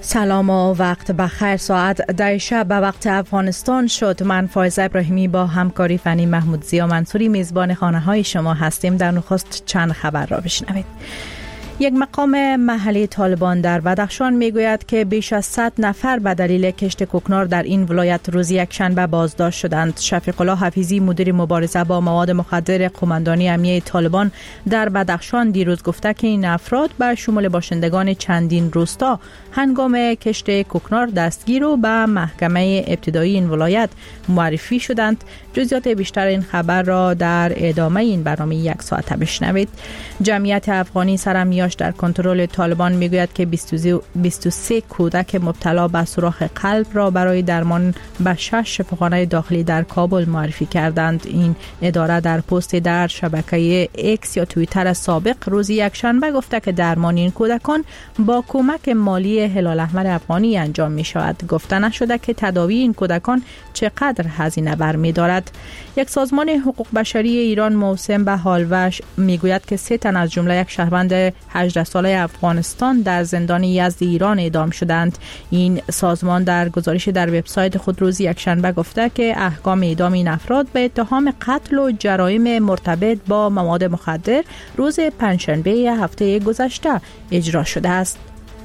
سلام و وقت بخیر. ساعت 10 شب به وقت افغانستان شد. من فایزه ابراهیمی با همکاری فنی محمود زیا منصوری میزبان خانه های شما هستیم. در نخست چند خبر را بشنوید. یک مقام محلی طالبان در بدخشان میگوید که بیش از 100 نفر به دلیل کشت کوکنار در این ولایت روز یکشنبه بازداشت شدند. شفیق الله حفیظی مدیر مبارزه با مواد مخدر قماندانی امنیه طالبان در بدخشان دیروز گفته که این افراد به شمول باشندگان چندین روستا هنگام کشت کوکنار دستگیر و به محکمه ابتدایی این ولایت معرفی شدند. جزئیات بیشتر این خبر را در ادامه این برنامه یک ساعته بشنوید. جمعیت افغانی سرمیاش در کنترل طالبان میگوید که 23 کودک مبتلا به سوراخ قلب را برای درمان به 6 شفاخانه داخلی در کابل معرفی کردند. این اداره در پست در شبکه ایکس یا توییتر سابق روز یکشنبه گفته که درمان این کودکان با کمک مالی هلال احمر افغانی انجام می شود. گفته نشده که تداوی این کودکان چقدر هزینه برمی دارد. یک سازمان حقوق بشری ایران موسم به حالوش میگوید که 3 تن از جمله یک شهروند 18 ساله افغانستان در زندان یزد ایران اعدام شدند. این سازمان در گزارش در وبسایت خود روز یکشنبه گفته که احکام اعدام این افراد به اتهام قتل و جرایم مرتبط با مواد مخدر روز پنجشنبه هفته گذشته اجرا شده است.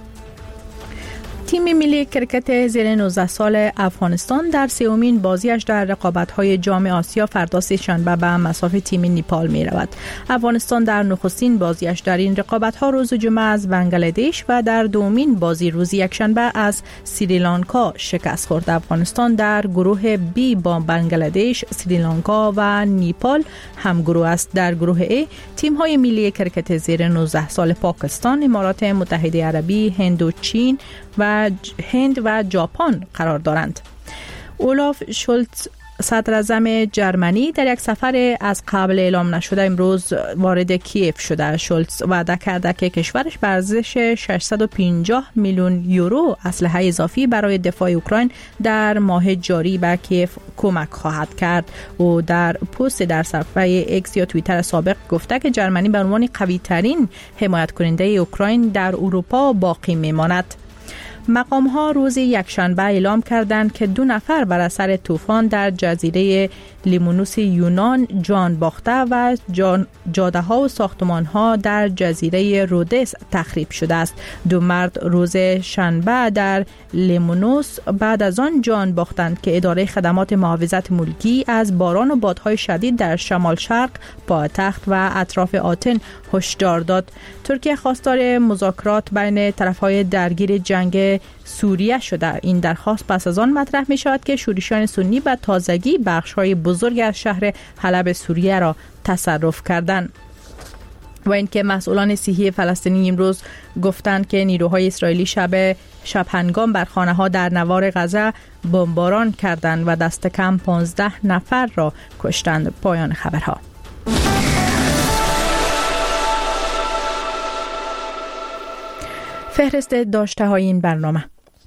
تیم ملی کرکت زیر 19 سال افغانستان در سومین بازیش در رقابت‌های جام آسیا فردا سه‌شنبه به مصاف تیم نیپال می‌رود. افغانستان در نخستین بازیش در این رقابت‌ها روز جمعه از بنگلادش و در دومین بازی روز یکشنبه از سریلانکا شکست خورد. افغانستان در گروه بی با بنگلادش، سریلانکا و نیپال همگروه است. در گروه ای تیم‌های ملی کرکت زیر 19 سال پاکستان، امارات متحده عربی، هند و چین و هند و ژاپن قرار دارند. اولاف شولتز صدر اعظم جرمنی در یک سفر از قبل اعلام نشده امروز وارد کیف شده. شولتز وعده کرده که کشورش به ارزش 650 میلیون یورو اسلحه اضافی برای دفاع اوکراین در ماه جاری به کیف کمک خواهد کرد. او در پست در صفحه ایکس یا توییتر سابق گفته که جرمنی به عنوان قوی ترین حمایت کننده اوکراین در اروپا باقی میماند. مقام ها روز یکشنبه اعلام کردند که 2 نفر بر اثر طوفان در جزیره لیمونوس یونان جان باخته و جاده ها و ساختمان ها در جزیره رودس تخریب شده است. 2 مرد روز شنبه در لیمونوس بعد از آن جان باختند که اداره خدمات محافظت ملکی از باران و بادهای شدید در شمال شرق پایتخت و اطراف آتن هشدار داد. ترکیه خواستار مذاکرات بین طرفهای درگیر جنگ سوریه شده. این درخواست پس از آن مطرح می شود که شورشیان سنی به تازگی بخش‌های بزرگ از شهر حلب سوریه را تصرف کردند. و اینکه مسئولان صحی فلسطینی امروز گفتند که نیروهای اسرائیلی شب هنگام بر خانه‌ها در نوار غزه بمباران کردند و دست کم 15 نفر را کشتند. پایان خبرها. فهرست داشته های این برنامه.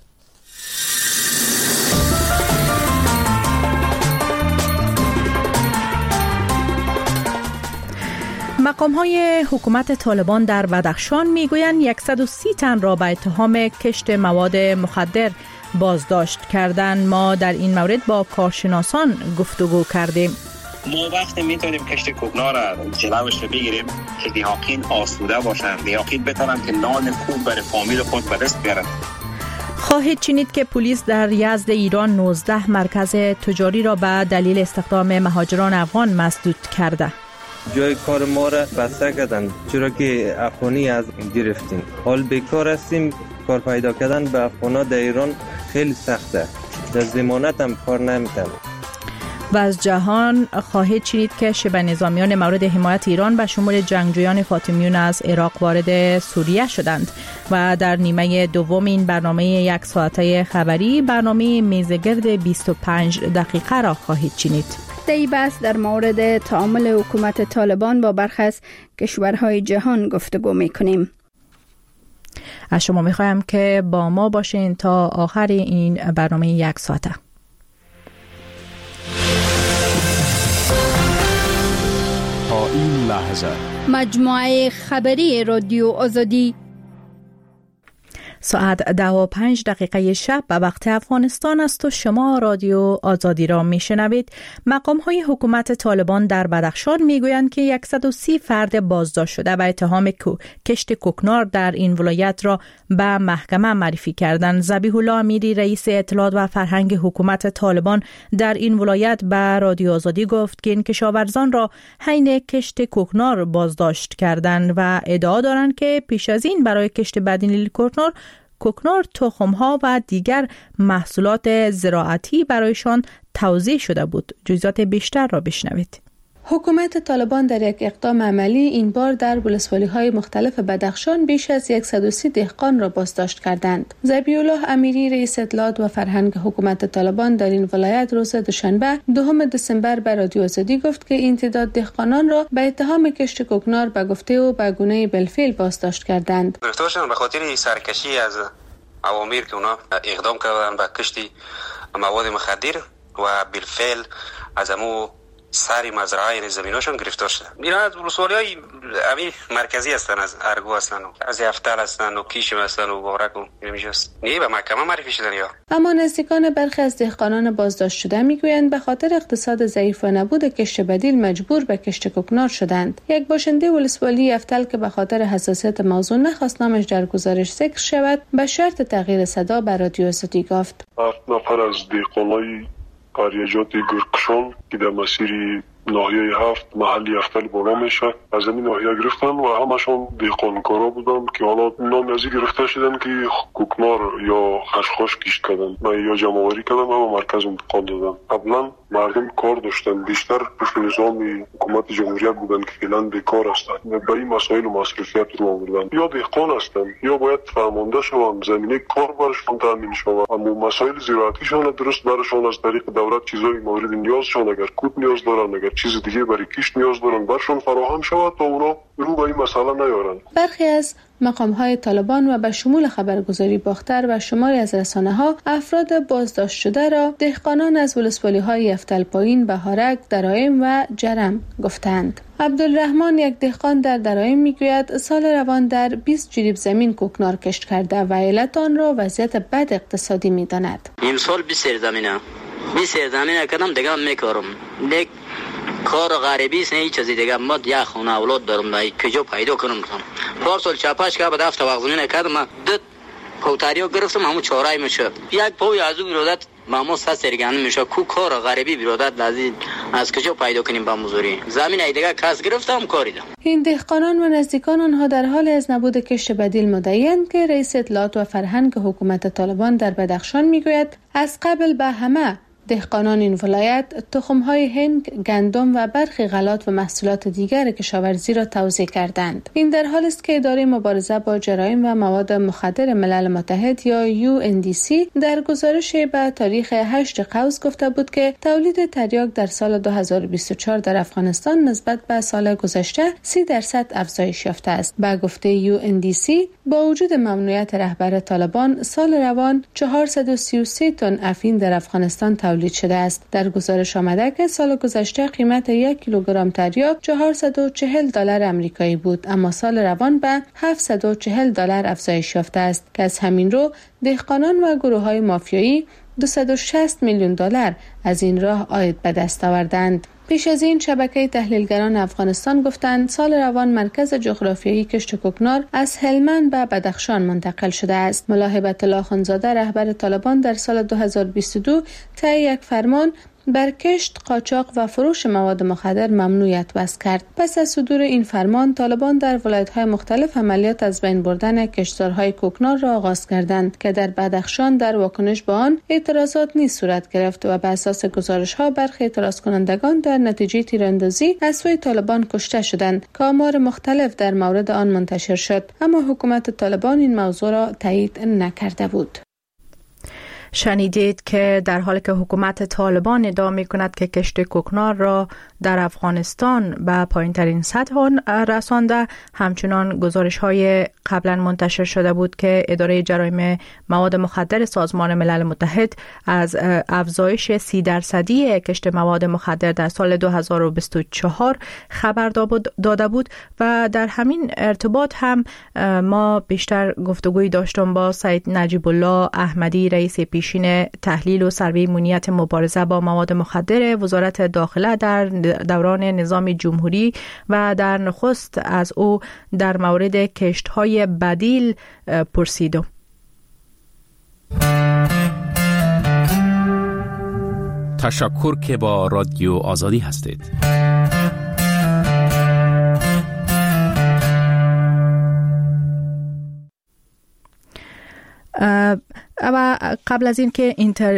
مقام‌های حکومت طالبان در بدخشان میگویند 130 تن را به اتهام کشت مواد مخدر بازداشت کردند. ما در این مورد با کارشناسان گفتگو کردیم. ما وقتی میتونیم کشت کوکنار را جلوش رو بگیریم که دیاقین آسوده باشند، دیاقین بتونن که نان خوب برای فامیل خود به دست بیارن. خواهید شنید که پلیس در یزد ایران 19 مرکز تجاری را به دلیل استخدام مهاجران افغان مسدود کرده. جای کار ما را بسته کردن چرا که افغانی از گرفتیم. حال بیکار هستیم. کار پیدا کردن به افغانا در ایران خیلی سخته. در ضمانت هم کار نمیکنن. و از جهان خواهید شنید که شبه نظامیان مورد حمایت ایران به شمول جنگجویان فاطمیون از عراق وارد سوریه شدند. و در نیمه دوم این برنامه یک ساعته خبری برنامه میزگرد 25 دقیقه را خواهید شنید. طی بحث در مورد تعامل حکومت طالبان با برخی از کشورهای جهان گفتگو می‌کنیم. از شما می‌خوایم که با ما باشین تا آخر این برنامه یک ساعته. تا این لحظه مجموعه خبری رادیو آزادی. ساعت 10:05 شب به وقت افغانستان است و شما رادیو آزادی را میشنوید. مقام‌های حکومت طالبان در بدخشان میگویند که 130 فرد بازداشت شده و اتهام کشت کوکنار در این ولایت را به محکمه معرفی کردند. ذبیح الله امیری رئیس اطلاعات و فرهنگ حکومت طالبان در این ولایت به رادیو آزادی گفت که این کشاورزان را حین کشت کوکنار بازداشت کردند و ادعا دارند که پیش از این برای کشت بدیل کوکنار تخم‌ها و دیگر محصولات زراعتی برایشان توزیع شده بود. جزئیات بیشتر را بشنوید. حکومت طالبان در یک اقدام عملی این بار در ولسوالی‌های مختلف بدخشان بیش از 130 دهقان را بازداشت کردند. ذبیح الله امیری رئیس اطلاعات و فرهنگ حکومت طالبان در این ولایت روز دوشنبه 2 دسامبر به رادیو آزادی گفت که این تعداد دهقانان را به اتهام کشت کوکنار به گفته او به گونه بالفعل بازداشت کردند. گرفتارشان به خاطر سرکشی از اوامر که اونا اقدام کردن به کشت مواد مخدر و بالفعل از امو سری مزرعه زمیناشون گرفتار شده. اینا از ولسوالی‌های امی مرکزی هستن، از ارگو هستن و از یفتل هستن و کیشم هستن و بارک و نمیشست. نه به محکمه معرفی شدن یا. اما نزدیکان برخی از دهقانان بازداشت شده میگویند به خاطر اقتصاد ضعیف و نبود کشت بدیل مجبور به کشت کوکنار شدند. یک باشنده ولسوالی یفتل که به خاطر حساسیت موضوع نخواست نامش در گزارش ذکر شود، به شرط تغییر صدا به رادیو آزادی گفت. 7 نفر از دهقانای قریجات گرکشان که در مسیر ناحیه 7 محلی یفتل بالا میشه از این ناحیه گرفتن و همشون دهقانکارا بودن که حالا نام ازی گرفته شدن که کوکنار یا خشخاش کشت کردن و یا جمع‌آوری کردن و مرکز انتقال دادن. قبلا مردم کار داشتن، بیشتر پشت نظام حکومت جمهوریت بودن که فعلا بیکار هستند و به این مسائل و مصرفیت رو آوردن. یا دهقان هستند یا باید فرمانده شوند، زمینه کار برشون تامین شود، اما مسائل زراعتیشان درست برشون از طریق دولت چیزای مورد نیازشان اگر کود نیاز دارن، اگر چیز دیگه برای کشت نیاز دارن برشون فراهم شود تا اونا رو به این مسئله نیارن. برخی از مقام‌های طالبان و به شمول خبرگزاری باختر و شماری از رسانه‌ها افراد بازداشت شده را دهقانان از ولسوالی‌های یفتل پایین، بهارک، درایم و جرم گفتند. عبدالرحمن یک دهقان در درایم میگوید سال روان در 20 جریب زمین کوکنار کشت کرده و علت آن را وضعیت بد اقتصادی می‌داند. این سال 20 زمینه کردم دیگه میکارم. دیگه کار غریبی است، نه هیچ چیزی دیگه. ما یک خونه اولاد دارم، نه کجا پیدا کنم. پارسال چاپاش که بعد هفته وقت زمینه کردم، دو پوتاریو گرفتم، همون چهارای میشه. یک پوی از اون برادر مامو سرگرم میشه. کو کار غریبی برادر لازم از کجا پیدا کنیم با مزوری. زمین ای دیگه کس گرفتم کاریدم. این دهقانان و نزدیکان آنها در حال از نبود کشت بدیل مدعی‌اند که رئیس اطلاعات و فرهنگ حکومت طالبان در بدخشان میگوید از قبل به همه دهقانان این ولایت تخم‌های هنگ، گندم و برخی غلات و محصولات دیگر کشاورزی را توزیع کردند. این در حالی است که اداره مبارزه با جرایم و مواد مخدر ملل متحد یا UNDC در گزارش به تاریخ 8 قوس گفته بود که تولید تریاک در سال 2024 در افغانستان نسبت به سال گذشته 30% افزایش یافته است. به گفته UNDC با وجود ممنوعیت رهبر طالبان سال روان 433 تن افیون در افغانستان تولید شده است. در گزارش آمده که سال گذشته قیمت 1 کیلوگرم تریاک $440 آمریکایی بود، اما سال روان به $740 افزایش یافته است که از همین رو دهقانان و گروه‌های مافیایی $260 میلیون از این راه عاید به دست آوردند. پیش از این شبکه تحلیلگران افغانستان گفتند سال روان مرکز جغرافیایی کشت کوکنار از هلمند به بدخشان منتقل شده است. ملا هبت الله خانزاده رهبر طالبان در سال 2022 طی یک فرمان بر کشت، قاچاق و فروش مواد مخدر ممنوعیت وضع کرد. پس از صدور این فرمان طالبان در ولایت‌های مختلف عملیات از بین بردن کشتزارهای کوکنار را آغاز کردند که در بدخشان در واکنش به آن اعتراضات نیز صورت گرفت و بر اساس گزارش‌ها برخی اعتراض کنندگان در نتیجه تیراندازی از سوی طالبان کشته شدند که آمار مختلف در مورد آن منتشر شد، اما حکومت طالبان این موضوع را تایید نکرده بود. شنیدید که در حالی که حکومت طالبان ادعا می‌کند که کشت کوکنار را در افغانستان به پایین‌ترین سطح رسانده، همچنان گزارش‌های قبلا منتشر شده بود که اداره جرایم مواد مخدر سازمان ملل متحد از افزایش 30% کشت مواد مخدر در سال 2024 خبر داده بود و در همین ارتباط هم ما بیشتر گفتگوی داشتم با سید نجیب الله احمدی، رئیس پیشین تحلیل و سروی امنیت مبارزه با مواد مخدر وزارت داخله در دوران نظام جمهوری و در نخست از او در مورد کشت‌های بدیل پرسیدم. تشکر که با رادیو آزادی هستید. و قبل از این که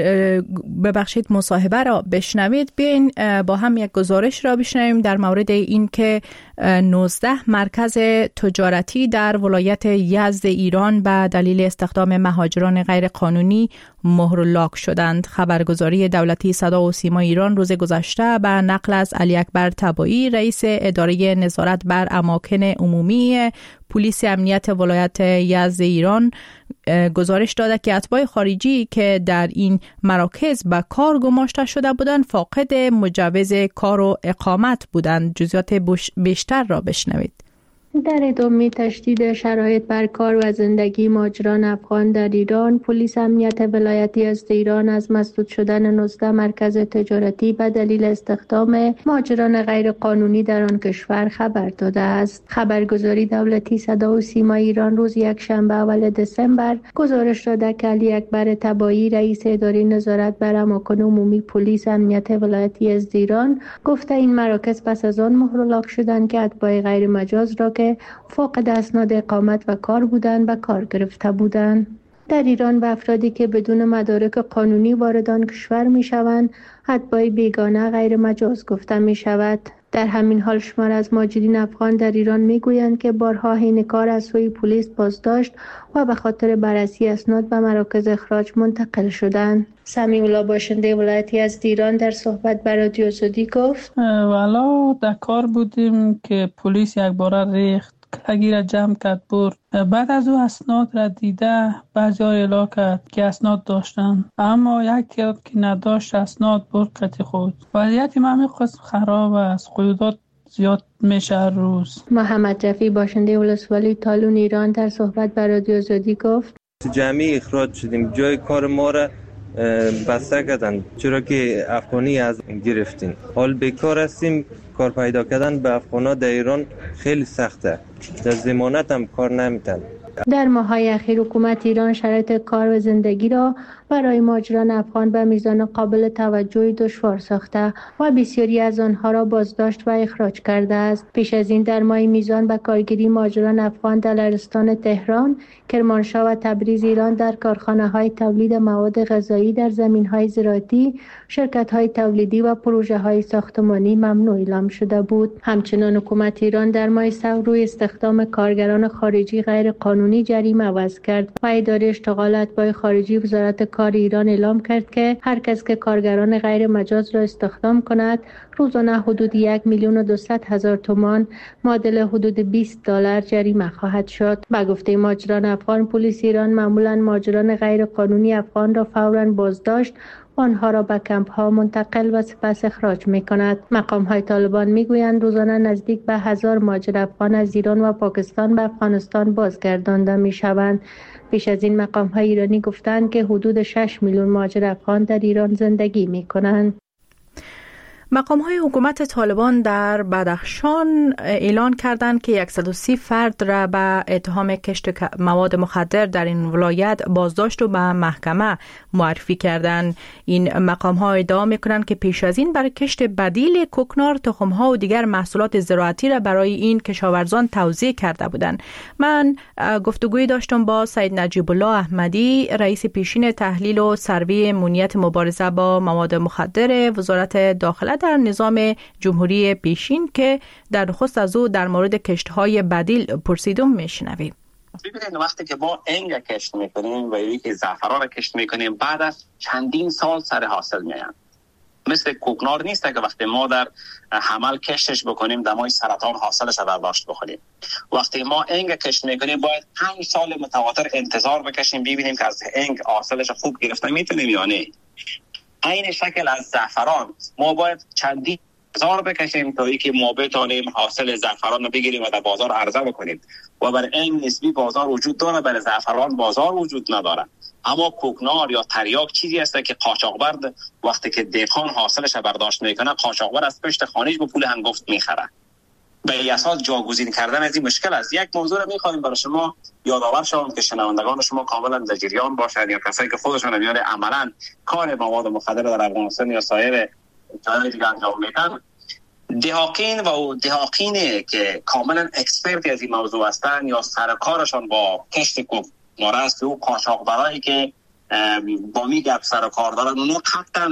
ببخشید مصاحبه را بشنوید، بیاین با هم یک گزارش را بشنویم در مورد این که 19 مرکز تجارتی در ولایت یزد ایران به دلیل استخدام مهاجران غیر قانونی مهر و لاک شدند. خبرگزاری دولتی صدا و سیما ایران روز گذشته به نقل از علی اکبر تبایی، رئیس اداره نظارت بر اماکن عمومی پلیس امنیت ولایت یزد ایران گزارش داده که اتباع خارجی که در این مراکز به کار گماشته شده بودند فاقد مجوز کار و اقامت بودند. جزئیات بیشتر را بشنوید. در ادامه تشدید شرایط بر کار و زندگی مهاجران افغان در ایران، پلیس امنیت ولایت یزد ایران از مسدود شدن 19 مرکز تجارتی به دلیل استخدام مهاجران غیر قانونی در آن کشور خبر داده است. خبرگزاری دولتی صدا و سیما ایران روز یکشنبه اول دسامبر گزارش داده که علی اکبر تبایی، رئیس اداره نظارت بر اماکن عمومی پلیس امنیت ولایت یزد ایران گفته این مراکز پس از آن مهر و لاک شدند که اتباع غیر مجاز را که فاقد اسناد اقامت و کار بودند به کار گرفته بودند. در ایران به افرادی که بدون مدارک قانونی وارد آن کشور می شوند اتباع بیگانه غیر مجاز گفته می شود. در همین حال شمار از مهاجرین افغان در ایران می گویند که بارها حین کار از سوی پلیس بازداشت و به خاطر بررسی اسناد به مراکز اخراج منتقل شدند. سمیع الله باشنده ولایت یزد ایران در صحبت با رادیو آزادی گفت والا در کار بودیم که پلیس یک بار ریخت، کلگی را جمع کرد برد. بعد از او اسناد را دیده بعضی ها اعلام کرد که اسناد داشتن، اما یکی که نداشت اسناد برد قطع خود. وضعیت همه قسم خراب است، قیودات زیاد میشه روز. محمد رفی باشنده ولسوالی تالون ایران در صحبت با رادیو آزادی گفت جمعی اخراج شدیم، جای کار ما را بسته کردن چرا که افغانی از گرفتین. حال بیکار هستیم، کار پیدا کردن به افغانا در ایران خیلی سخته، در ضمانت هم کار نمیتن. در ماه‌های اخیر حکومت ایران شرایط کار و زندگی را برای مهاجران افغان به میزان قابل توجهی دشوار ساخته و بسیاری از آنها را بازداشت و اخراج کرده است. پیش از این در ماه میزان به کارگیری مهاجران افغان در لرستان تهران، کرمانشاه و تبریز ایران در کارخانه‌های تولید مواد غذایی در زمین‌های زراعتی، شرکت‌های تولیدی و پروژه‌های ساختمانی ممنوع اعلام شده بود. همچنین حکومت ایران در ماه سال روی استخدام کارگران خارجی غیر قانونی جریمه وضع کرد و اداره اشتغال اتباع خارجی وزارت کار ایران اعلام کرد که هر کس که کارگران غیر مجاز را استخدام کند روزانه حدود 1,200,000 تومان معادل حدود $20 جریمه خواهد شد. به گفته مهاجران افغان، پلیس ایران معمولاً مهاجران غیر قانونی افغان را فوراً بازداشت و آنها را به کمپ ها منتقل و سپس اخراج می کند. مقام های طالبان می گویند روزانه نزدیک به 1000 مهاجر افغان از ایران و پاکستان به افغانستان بازگردانده می شوند. پیش از این مقام های ایرانی گفتند که حدود 6 میلیون مهاجر افغان در ایران زندگی می کنند. مقام‌های حکومت طالبان در بدخشان اعلان کردند که 130 فرد را به اتهام کشت مواد مخدر در این ولایت بازداشت و به محکمه معرفی کردند. این مقام‌ها ادعا می‌کنند که پیش از این برای کشت بدیل کوکنار، تخم‌ها و دیگر محصولات زراعتی را برای این کشاورزان توزیع کرده بودند. من گفتگوی داشتم با سید نجیب الله احمدی، رئیس پیشین تحلیل و سروی امنیت مبارزه با مواد مخدر وزارت داخله در نظام جمهوری پیشین، که در نخست از او در مورد کشت‌های بدیل پرسیدم. میشنویم. ببینید وقتی که ما انگ کشت میکنیم و یکی زعفران کشت میکنیم بعد از چندین سال سر حاصل میایم. مثل کوکنار نیست که وقتی ما در حمل کشتش بکنیم دمای سرطان حاصلش رو برداشت بکنیم. وقتی ما انگ کشت میکنیم باید 5 سال متواتر انتظار بکشیم ببینیم که از انگ حاصلش خوب گرفته میتونیم یا نه. این شکل از زعفران ما باید چندین هزار بکشیم تا اینکه ما بتونیم حاصل زعفران رو بگیریم و در بازار عرضه بکنیم. و برای این نسبی بازار وجود داره، برای زعفران بازار وجود نداره. اما کوکنار یا تریاک چیزی است که قاچاقبر وقتی که دهقان حاصلش برداشت میکنه قاچاقبر از پشت خانه‌اش به پول هنگفت میخره. به اساس جاگزین کردن از این مشکل است. یک موضوع رو میخوایم برای شما یادآور شوم که شنوندگان شما کاملا در جریان باشند یا کسایی که خودشون میان عملا کار مواد مخدر در افغانستان یا سایر جای دیگه انجام میدن. دهاقینی که کاملا اکسپرت از این موضوع هستن یا سرکارشان با کشت کوکنار است و قاچاقبرایی که با میگپ سر کار دارن اونو قطعا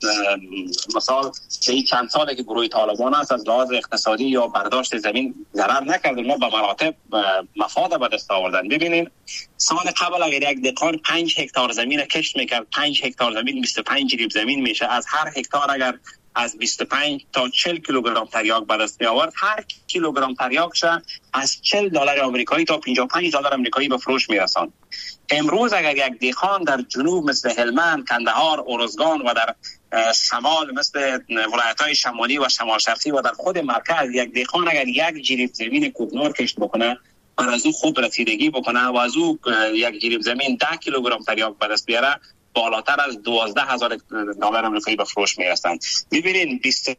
مثال این چند ساله که گروه طالبان است از لحاظ اقتصادی یا برداشت زمین ضرر نکرد، ما به مراتب مفاد به دست آوردن. ببینید سال قبل اگر یک دهقان 5 هکتار زمین کشت میکرد 5 هکتار زمین 25 جریب زمین میشه. از هر هکتار اگر از 25 تا 40 کیلوگرم تریاک به دست می آورد، هر کیلوگرم تریاکش از $40 آمریکایی تا $55 آمریکایی به فروش میرساند. امروز اگر یک دهقان در جنوب مثل هلمند، کندهار، ارزگان و در شمال مثل ولایت‌های شمالی و شمال شرقی و در خود مرکز یک دهقان اگر یک جریب زمین کوکنار کشت بکنه و از او خوب رسیدگی بکنه و از او یک جریب زمین 10 کیلوگرم تریاک به دست بیاره بالاتر از $12,000 آمریکایی به فروش میرسند. ببینید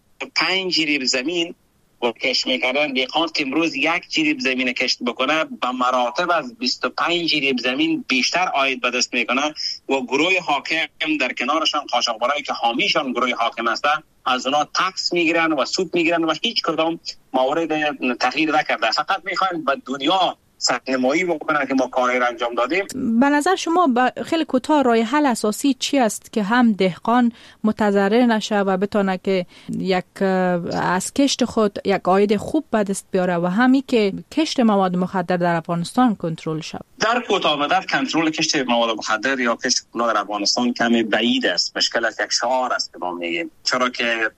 25 جریب زمین و کشت میکردن دهقان که امروز یک جریب زمین کشت بکنه به مراتب از 25 جریب زمین بیشتر عاید به دست میکنه و گروه حاکم در کنارشان قاچاقبرایی که حامیشان گروه حاکم هستن از اونا تکس میگیرن و سود میگیرن و هیچ کدام مورد تغییر نکرده. فقط میخواین به دنیا سرنمایی بکنن که ما کاری را انجام دادیم. به نظر شما خیلی کوتاه راه حل اساسی چی است که هم دهقان متضرر نشه و بتونه که یک از کشت خود یک عاید خوب به دست بیاره و همی که کشت مواد مخدر در افغانستان کنترل شود؟ در کوتاه مدت کنترل کشت مواد مخدر یا کشت کوکنار در افغانستان کمی بعید است. مشکل از یک شعار است که ما میگیم، چرا که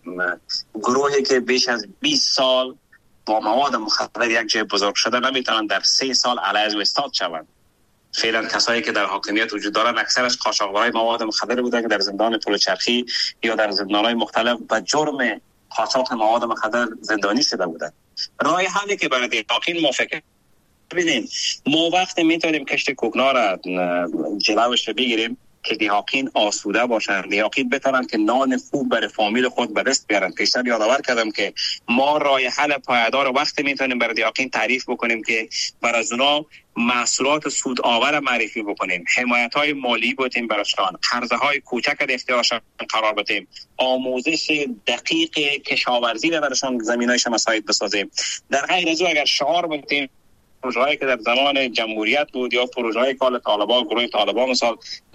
گروهی که بیش از 20 سال با مواد مخدر یک جای بزرگ شده نمیتونن در 3 سال علیه و استاد شوند. فعلا کسایی که در حاکمیت وجود دارن اکثرش قاچاقبرای مواد مخدر بودن که در زندان پلچرخی یا در زندان‌های مختلف به جرم قاچاق مواد مخدر زندانی شده بودن. راه حلی که برای دهقان موافقه ببینید ما وقتی میتونیم کشت کوکنار را جلوش بگیریم که دهقان آسوده باشن، دهقان بتونن که نان خوب برای فامیل خود به دست بیارن. پیشتر یادآور کردم که ما راه حل پایدار وقتی میتونیم برای دهقان تعریف بکنیم که برای از اونا محصولات سود آور معرفی بکنیم، حمایت‌های مالی بتیم براشون، قرضه‌های کوچک در اختیارشان قرار بدیم، آموزش دقیق کشاورزی را براشون زمینایش مساعد بسازیم. در غیر از او اگر شعار بتیم پروژه‌ای که در زمان جمهوریت بود یا پروژه‌های کال طالبان گروه طالبان مثال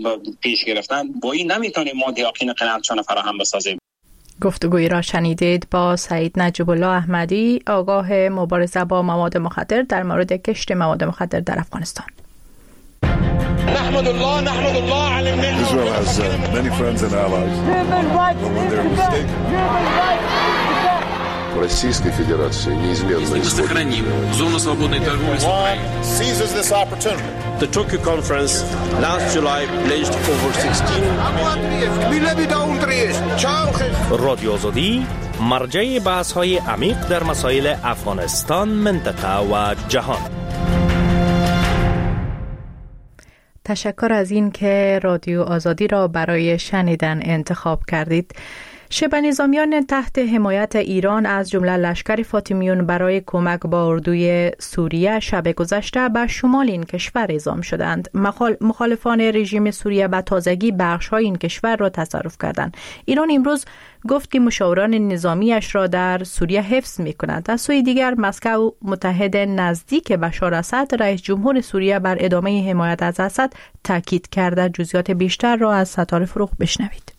پیش گرفتن با این نمیتونیم ما دهقان قناعتشان فراهم بسازیم. گفتگویی را شنیدید با سعید نجیب الله احمدی، آگاه مبارزه با مواد مخدر در مورد کشت مواد مخدر در افغانستان. نحمد الله على النعمة. Israel has many friends and allies. When they're mistaken. Российской Федерации неизменно сохраним зону свободной торговли с Украиной. Seizes this opportunity. The Tokyo conference last July pledged over 16 رادیو آزادی مرجع بحث‌های عمیق در مسائل افغانستان، منطقه و جهان. تشکر از این که رادیو آزادی را برای شنیدن انتخاب کردید. شبه نظامیان تحت حمایت ایران از جمله لشکر فاطمیون برای کمک با اردوی سوریه شب گذشته به شمال این کشور اعزام شدند. مخالفان رژیم سوریه به تازگی بخش‌های این کشور را تصرف کردند. ایران امروز گفت که مشاوران نظامیش را در سوریه حفظ می‌کند. از سوی دیگر مسکو متحد نزدیک بشار اسد رئیس جمهور سوریه بر ادامه حمایت از اسد تاکید کرده. جزئیات بیشتر را از ستاره فروغ بشنوید.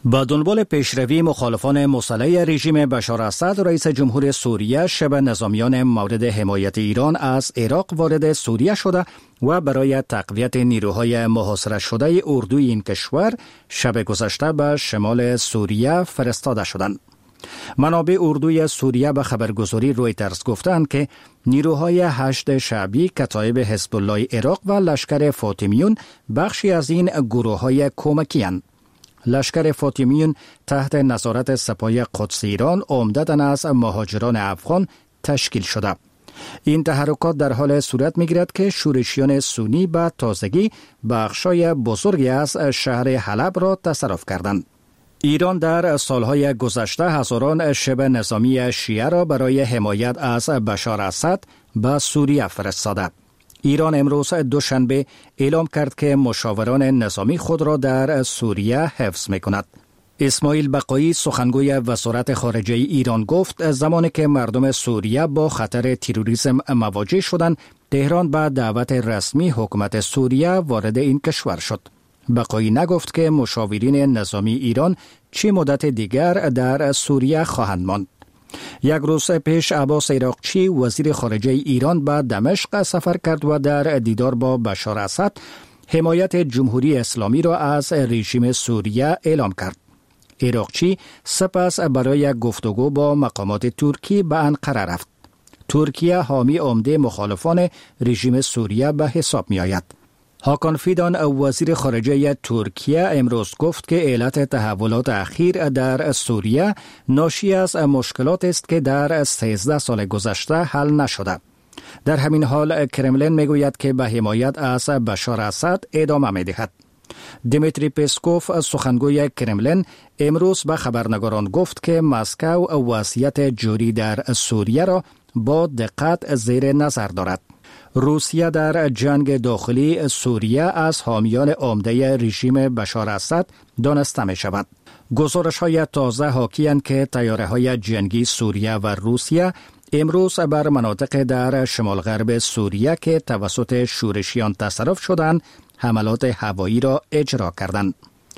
با دنبال پیشروی مخالفان مسلح رژیم بشار اسد، رئیس جمهور سوریه شب نظامیان مورد حمایت ایران از عراق وارد سوریه شده و برای تقویت نیروهای محاصره شده اردوی این کشور شب گذشته به شمال سوریه فرستاده شدند. منابع اردوی سوریه به خبرگزاری رویترز گفتند که نیروهای هشت شعبی، کتایب حزب الله عراق و لشکر فاطمیون بخشی از این گروه‌های کمکی اند. لشکر فاطمیون تحت نظارت سپاه قدس ایران عمدتاً از مهاجران افغان تشکیل شده. این تحرکات در حال صورت می‌گیرد که شورشیان سنی به تازگی بخشای بزرگی از شهر حلب را تصرف کردند. ایران در سالهای گذشته هزاران شبه نظامی شیعه را برای حمایت از بشار اسد به سوریه فرستاده. ایران امروز دوشنبه اعلام کرد که مشاوران نظامی خود را در سوریه حفظ می‌کند. اسماعیل بقایی سخنگوی وزارت خارجه ایران گفت زمانی که مردم سوریه با خطر تروریسم مواجه شدند، تهران به دعوت رسمی حکومت سوریه وارد این کشور شد. بقایی نگفت که مشاورین نظامی ایران چه مدت دیگر در سوریه خواهند ماند. یک روز پیش عباس عراقچی وزیر خارجه ایران به دمشق سفر کرد و در دیدار با بشار اسد حمایت جمهوری اسلامی را از رژیم سوریه اعلام کرد. عراقچی سپس برای گفتگو با مقامات ترکی به انقره رفت. ترکیه حامی عمده مخالفان رژیم سوریه به حساب می آید. هاکان فیدان وزیر خارجه ترکیه امروز گفت که علت تحولات اخیر در سوریه ناشی از مشکلات است که در 13 سال گذشته حل نشده. در همین حال کرملین میگوید که به حمایت از بشار اسد ادامه می‌دهد. دیمیتری پسکوف سخنگوی کرملین امروز به خبرنگاران گفت که مسکو وضعیت جاری در سوریه را با دقت زیر نظر دارد. روسیه در جنگ داخلی سوریه از حامیان عمده رژیم بشار اسد دانسته می شود. گزارش های تازه حاکی‌اند که طیاره های جنگی سوریه و روسیه امروز بر مناطق در شمال غرب سوریه که توسط شورشیان تصرف شدند حملات هوایی را اجرا کردند.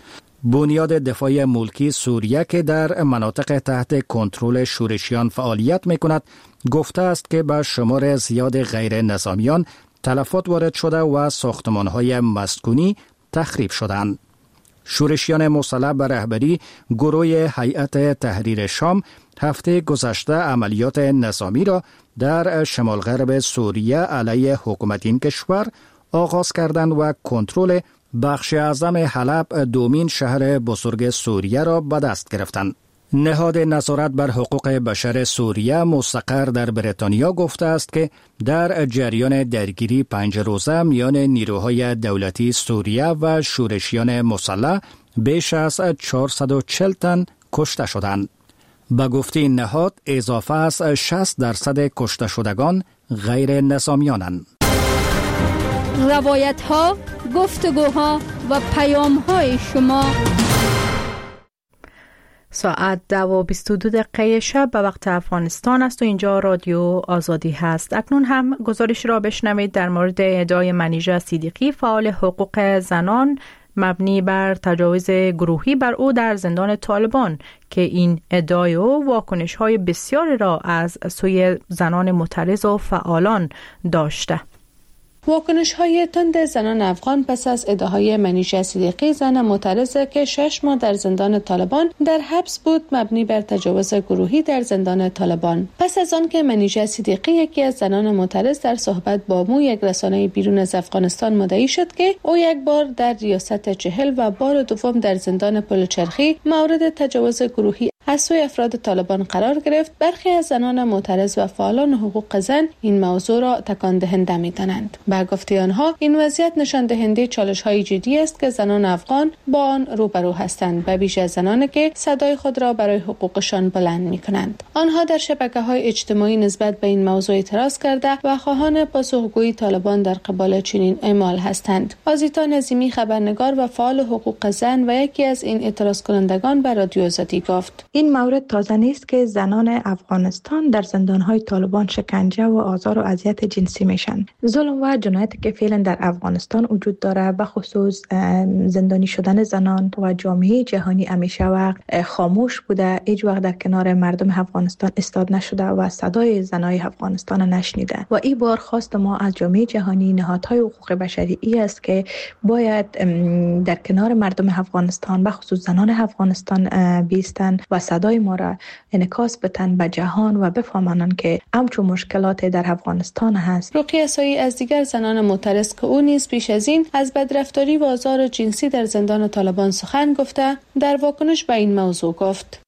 بنیاد دفاع ملکی سوریه که در مناطق تحت کنترل شورشیان فعالیت می‌کند گفته است که به شمار زیاد غیر نظامیان تلفات وارد شده و ساختمان‌های مسکونی تخریب شدند. شورشیان مسلح به رهبری گروه هیئت تحریر شام هفته گذشته عملیات نظامی را در شمال غرب سوریه علیه حکومت این کشور آغاز کردند و کنترل بخش اعظم حلب دومین شهر بزرگ سوریه را به دست گرفتند. نهاد نظارت بر حقوق بشر سوریه مستقر در بریتانیا گفته است که در جریان درگیری 5 روزه میان نیروهای دولتی سوریه و شورشیان مسلح بیش از 440 تن کشته شدند. به گفته این نهاد اضافه از 60% کشته شدگان غیر نظامیانند. روایت ها، گفتگوها و پیام های شما. ساعت 22:22 شب به وقت افغانستان است و اینجا رادیو آزادی هست. اکنون هم گزارش را بشنوید در مورد ادعای منیژه صدیقی فعال حقوق زنان مبنی بر تجاوز گروهی بر او در زندان طالبان که این ادعای او واکنش‌های بسیاری را از سوی زنان معترض و فعالان داشته. واکنش‌های تند زنان افغان پس از ادعاهای منیژه صدیقی زن معترضه که 6 ماه در زندان طالبان در حبس بود مبنی بر تجاوز گروهی در زندان طالبان. پس از آن که منیژه صدیقی یکی از زنان معترض در صحبت با مو یک رسانه بیرون از افغانستان مدعی شد که او یک بار در ریاست چهل و بار دوم در زندان پلچرخی مورد تجاوز گروهی از سوی افراد طالبان قرار گرفت، برخی از زنان معترض و فعالان حقوق زن این موضوع را تکان دهنده می‌دانند. به گفته آنها این وضعیت نشان دهنده چالش‌های جدی است که زنان افغان با آن روبرو هستند، به ویژه زنانی که صدای خود را برای حقوقشان بلند می‌کنند. آنها در شبکه‌های اجتماعی نسبت به این موضوع اعتراض کرده و خواهان پاسخگویی طالبان در قبال چنین اعمال هستند. آزیتا نظیمی خبرنگار و فعال حقوق زن و یکی از این اعتراض کنندگان به رادیو آزادی گفت: این مورد تازه نیست که زنان افغانستان در زندانهای طالبان شکنجه و آزار و اذیت جنسی میشن. ظلم و جنایتی که فعلا در افغانستان وجود داره، به خصوص زندانی شدن زنان و جامعه جهانی همیشه وقت خاموش بوده، هیچ وقت در کنار مردم افغانستان ایستاد نشده و صدای زنای افغانستان نشنیده. و این بار خواست ما از جامعه جهانی، نهادهای حقوق بشری ای است که باید در کنار مردم افغانستان، به خصوص زنان افغانستان بیستن و صدای ما را انعکاس بدن به جهان و بفهمانند که همچون مشکلات در افغانستان هست. رقیه سایی از دیگر زنان معترض که او نیز پیش از این از بدرفتاری و آزار جنسی در زندان طالبان سخن گفته، در واکنش به این موضوع گفت: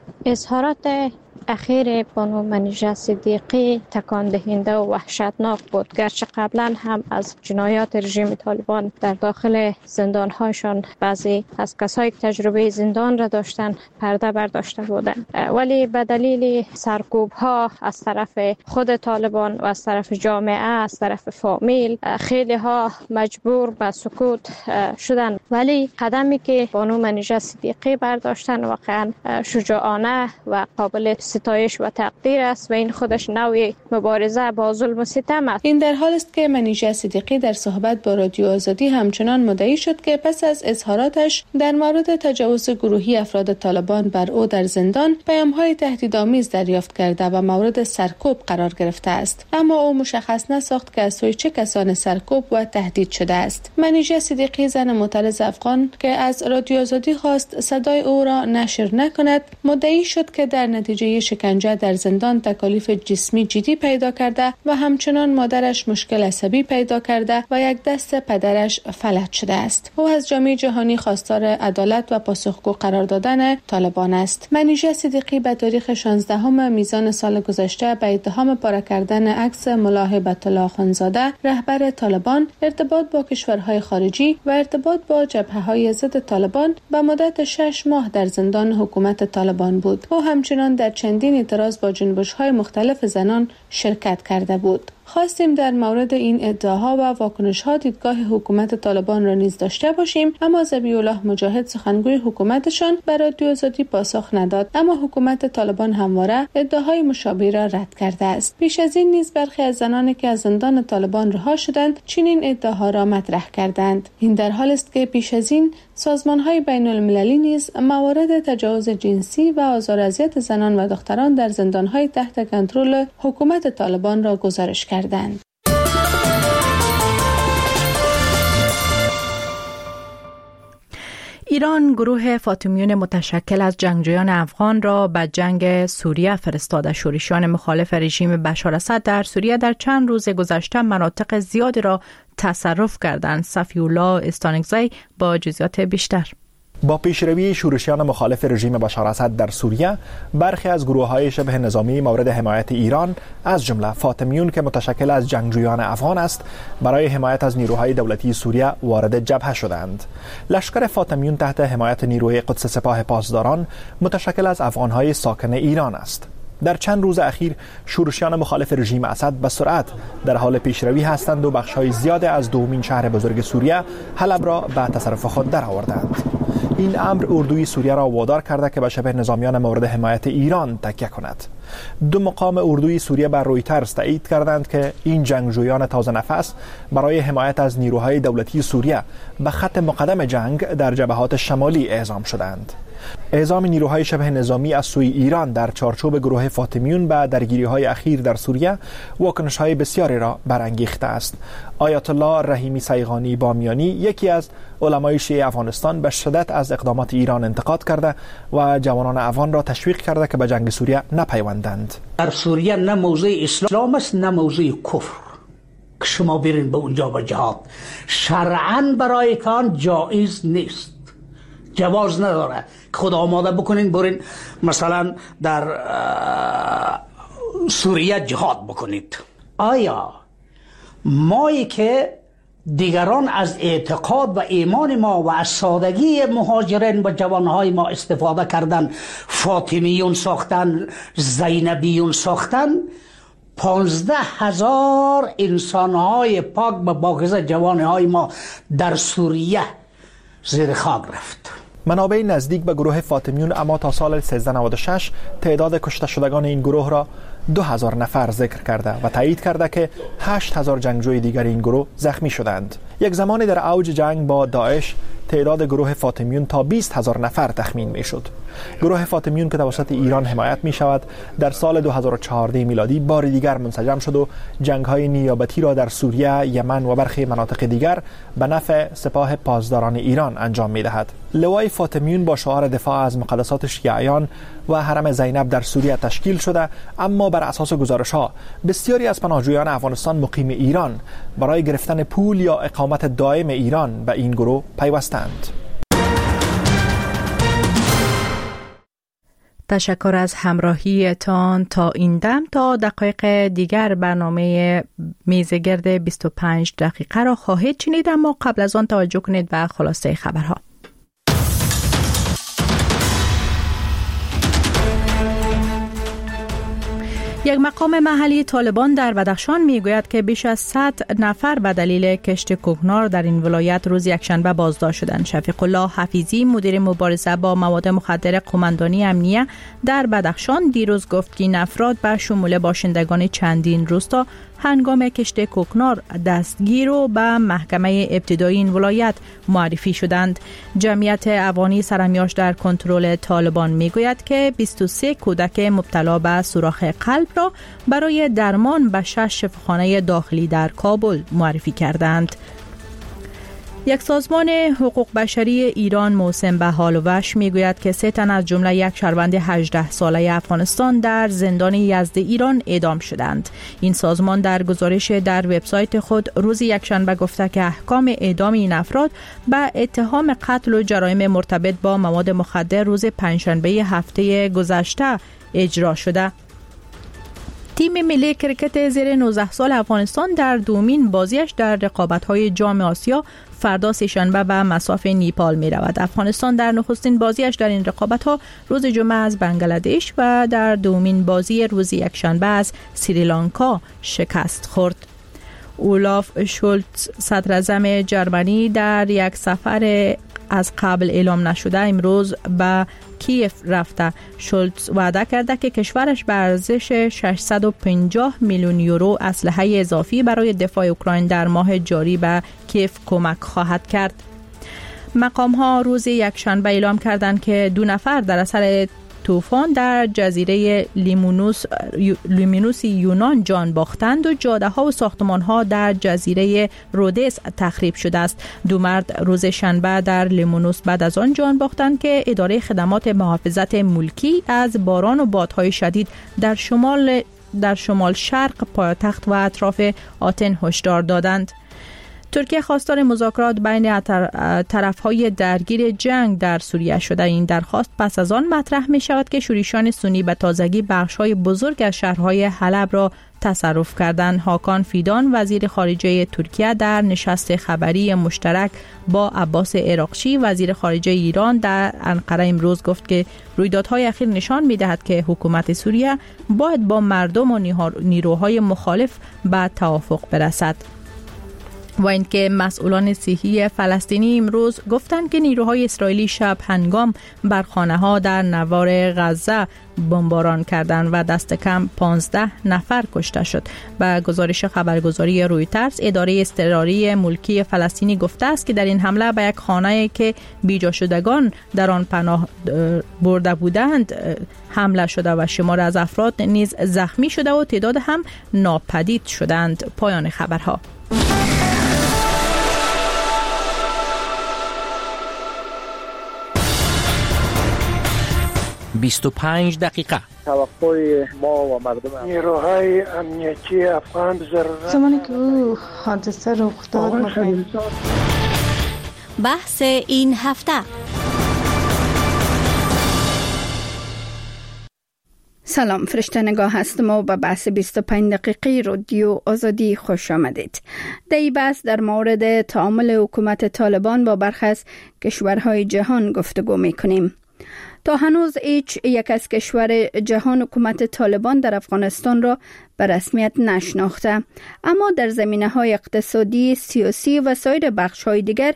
اظهارات اخیر بانو منیژه صدیقی تکان دهنده و وحشتناک بود، گرچه قبلا هم از جنایات رژیم طالبان در داخل زندانهاشان بعضی از کسایی که تجربه زندان را داشتن پرده برداشته بودند، ولی به دلیل سرکوب ها از طرف خود طالبان و از طرف جامعه، از طرف فامیل، خیلی ها مجبور به سکوت شدند. ولی قدمی که بانو منیژه صدیقی برداشتن واقعا شجاعانه و قابل ستایش و تقدیر است و این خودش نوعی مبارزه با ظلم و ستم است. این در حال است که منیژه صدیقی در صحبت با رادیو آزادی همچنان مدعی شد که پس از اظهاراتش در مورد تجاوز گروهی افراد طالبان بر او در زندان پیام‌های تهدیدآمیز دریافت کرده و مورد سرکوب قرار گرفته است، اما او مشخص نساخت که از سوی چه کسان سرکوب و تهدید شده است. منیژه صدیقی، زن معترض افغان که از رادیو آزادی خواست صدای او را نشر نکند، مدعی شد که در نتیجه شکنجه در زندان تکالیف جسمی جدی پیدا کرده و همچنان مادرش مشکل عصبی پیدا کرده و یک دست پدرش فلج شده است. او از جامعه جهانی خواستار عدالت و پاسخگو قرار دادن طالبان است. منیژه صدیقی به تاریخ 16 میزان سال گذشته به اتهام پاره کردن عکس ملا هیبت الله اخوندزاده، رهبر طالبان، ارتباط با کشورهای خارجی و ارتباط با جبهه‌های ضد طالبان به مدت 6 ماه در زندان حکومت طالبان بود. او همچنان در چندین اعتراض با جنبش‌های مختلف زنان شرکت کرده بود. خواستیم در مورد این ادعاها و واکنش‌ها دیدگاه حکومت طالبان را نیز داشته باشیم، اما ذبیح الله مجاهد، سخنگوی حکومتشان، به رادیو آزادی پاسخ نداد، اما حکومت طالبان همواره ادعاهای مشابه را رد کرده است. پیش از این نیز برخی از زنانی که از زندان طالبان رها شدند چنین ادعاها را مطرح کردند. این در حال است که پیش از این سازمان‌های بین‌المللی نیز موارد تجاوز جنسی و آزار و اذیت زنان و دختران در زندان‌های تحت کنترل حکومت طالبان را گزارش کردند. ایران گروه فاطمیون متشکل از جنگجویان افغان را به جنگ سوریه فرستاده. شورشیان مخالف رژیم بشار اسد در سوریه در چند روز گذشته مناطق زیادی را تصرف کردند. صفی الله استانکزی با جزئیات بیشتر. با پیشروی شورشیان مخالف رژیم بشار اسد در سوریه، برخی از گروه‌های شبه نظامی مورد حمایت ایران از جمله فاطمیون که متشکل از جنگجویان افغان است، برای حمایت از نیروهای دولتی سوریه وارد جبهه شدند. لشکر فاطمیون تحت حمایت نیروی قدس سپاه پاسداران متشکل از افغان‌های ساکن ایران است. در چند روز اخیر شورشیان مخالف رژیم اسد به سرعت در حال پیشروی هستند و بخش‌های زیاد از دومین شهر بزرگ سوریه، حلب را به تصرف خود درآوردند. این امر اردوی سوریه را وادار کرده که به شبه نظامیان مورد حمایت ایران تکیه کند. دو مقام اردوی سوریه بر رویترز تایید کردند که این جنگجویان تازه نفس برای حمایت از نیروهای دولتی سوریه به خط مقدم جنگ در جبهات شمالی اعزام شدند. اعزام نیروهای شبه نظامی از سوی ایران در چارچوب گروه فاطمیون به درگیری‌های اخیر در سوریه واکنش‌های بسیاری را برانگیخته است. آیت الله رحیمی سیغانی بامیانی، یکی از علمای شیعه افغانستان، به شدت از اقدامات ایران انتقاد کرده و جوانان افغان را تشویق کرده که به جنگ سوریه نپیوندند. در سوریه نه موضع اسلام است نه موضع کفر که شما برین به اونجا به جهاد. شرعاً برایتان جایز نیست، جواز نداره که خود آماده بکنین برین مثلا در سوریه جهاد بکنید. آیا مایی که دیگران از اعتقاد و ایمان ما و از سادگی مهاجرین و جوانهای ما استفاده کردن، فاطمیون ساختن، زینبیون ساختن، 15,000 انسانهای پاک و پاکیزه جوانهای ما در سوریه زیر خاک رفت. منابع نزدیک به گروه فاطمیون اما تا سال 1396 تعداد کشته شدگان این گروه را 2000 نفر ذکر کرده و تایید کرده که 8000 جنگجوی دیگر این گروه زخمی شدند. یک زمانی در اوج جنگ با داعش تعداد گروه فاطمیون تا 20000 نفر تخمین می شد. گروه فاطمیون که توسط ایران حمایت می شود در سال 2014 میلادی بار دیگر منسجم شد و جنگ‌های نیابتی را در سوریه، یمن و برخی مناطق دیگر به نفع سپاه پاسداران ایران انجام می دهد. لوای فاطمیون با شعار دفاع از مقدسات شیعیان و حرم زینب در سوریه تشکیل شده، اما بر اساس گزارش‌ها بسیاری از پناهجویان افغانستان مقیم ایران برای گرفتن پول یا اقامت دائم ایران به این گروه پیوستند. تشکر از همراهیتان تا این دم. تا دقایق دیگر برنامه میزگرد 25 دقیقه را خواهید شنید، اما قبل از آن توجه کنید به خلاصه خبرها. یک مقام محلی طالبان در بدخشان میگوید که بیش از 100 نفر به دلیل کشت کوکنار در این ولایت روز یکشنبه بازداشت شدند. شفیق الله حفیظی مدیر مبارزه با مواد مخدر قماندانی امنیه در بدخشان دیروز گفت که این افراد به شمول باشندگان چندین روستا هنگام کشت کوکنار دستگیر و به محکمه ابتدایی این ولایت معرفی شدند. جمعیت افغانی سرمیاش در کنترل طالبان میگوید که 23 کودک مبتلا به سوراخ قلب را برای درمان به 6 شفاخانه داخلی در کابل معرفی کردند. یک سازمان حقوق بشری ایران موسم به حال و وش میگوید که 3 تن از جمله یک شهروند 18 ساله افغانستان در زندان یزد ایران اعدام شدند. این سازمان در گزارش در وبسایت خود روز یکشنبه گفته که احکام اعدام این افراد به اتهام قتل و جرایم مرتبط با مواد مخدر روز پنجشنبه هفته گذشته اجرا شده. تیم ملی کرکت زیر 19 سال افغانستان در دومین بازیش در رقابت‌های جام آسیا فردا سه‌شنبه به مصاف نیپال می رود. افغانستان در نخستین بازیش در این رقابت‌ها روز جمعه از بنگلادش و در دومین بازی روز یکشنبه از سریلانکا شکست خورد. اولاف شولتز صدراعظم جرمنی در یک سفر از قبل اعلام نشده امروز به کیف رفته. شولتز وعده کرده که کشورش به ارزش 650 میلیون یورو اسلحه اضافی برای دفاع اوکراین در ماه جاری به کیف کمک خواهد کرد. مقام ها روز یکشنبه اعلام کردند که 2 نفر در اثر طوفان در جزیره لیمونوس یونان جان باختند و جاده ها و ساختمان ها در جزیره رودس تخریب شده است. 2 مرد روز شنبه در لیمونوس بعد از آن جان باختند که اداره خدمات محافظت ملکی از باران و بادهای شدید در شمال شرق پایتخت و اطراف آتن هشدار دادند. ترکیه خواستار مذاکرات بین طرف‌های درگیر جنگ در سوریه شده. این درخواست پس از آن مطرح می شود که شورشیان سنی به تازگی بخش‌های بزرگ از شهرهای حلب را تصرف کردند. هاکان فیدان وزیر خارجه ترکیه در نشست خبری مشترک با عباس عراقچی وزیر خارجه ایران در انقره امروز گفت که رویدادهای اخیر نشان می‌دهد که حکومت سوریه باید با مردم و نیروهای مخالف به توافق برسد. و اینکه مسئولان صحی فلسطینی امروز گفتند که نیروهای اسرائیلی شب هنگام بر خانه‌ها در نوار غزه بمباران کردند و دست کم 15 نفر کشته شد. با گزارش خبرگزاری رویترز اداره اضطراری ملکی فلسطینی گفته است که در این حمله به یک خانه‌ای که بیجا شدگان در آن پناه برده بودند حمله شده و شمار از افراد نیز زخمی شده و تعداد هم ناپدید شدند. پایان خبرها. 25 دقیقه. توقع ما و مردم نیروهای امنیتی افغان ضرورت زمانی که او حادثه رخ داد بحث این هفته. سلام، فرشته نگاه هستم و به بحث 25 دقیقی رادیو آزادی خوش آمدید. در این بحث در مورد تعامل حکومت طالبان با برخی از کشورهای جهان گفتگو میکنیم. تا هنوز هیچ یک از کشور جهان حکومت طالبان در افغانستان را به رسمیت نشناخته، اما در زمینه‌های اقتصادی، سیاسی و سایر بخش‌های دیگر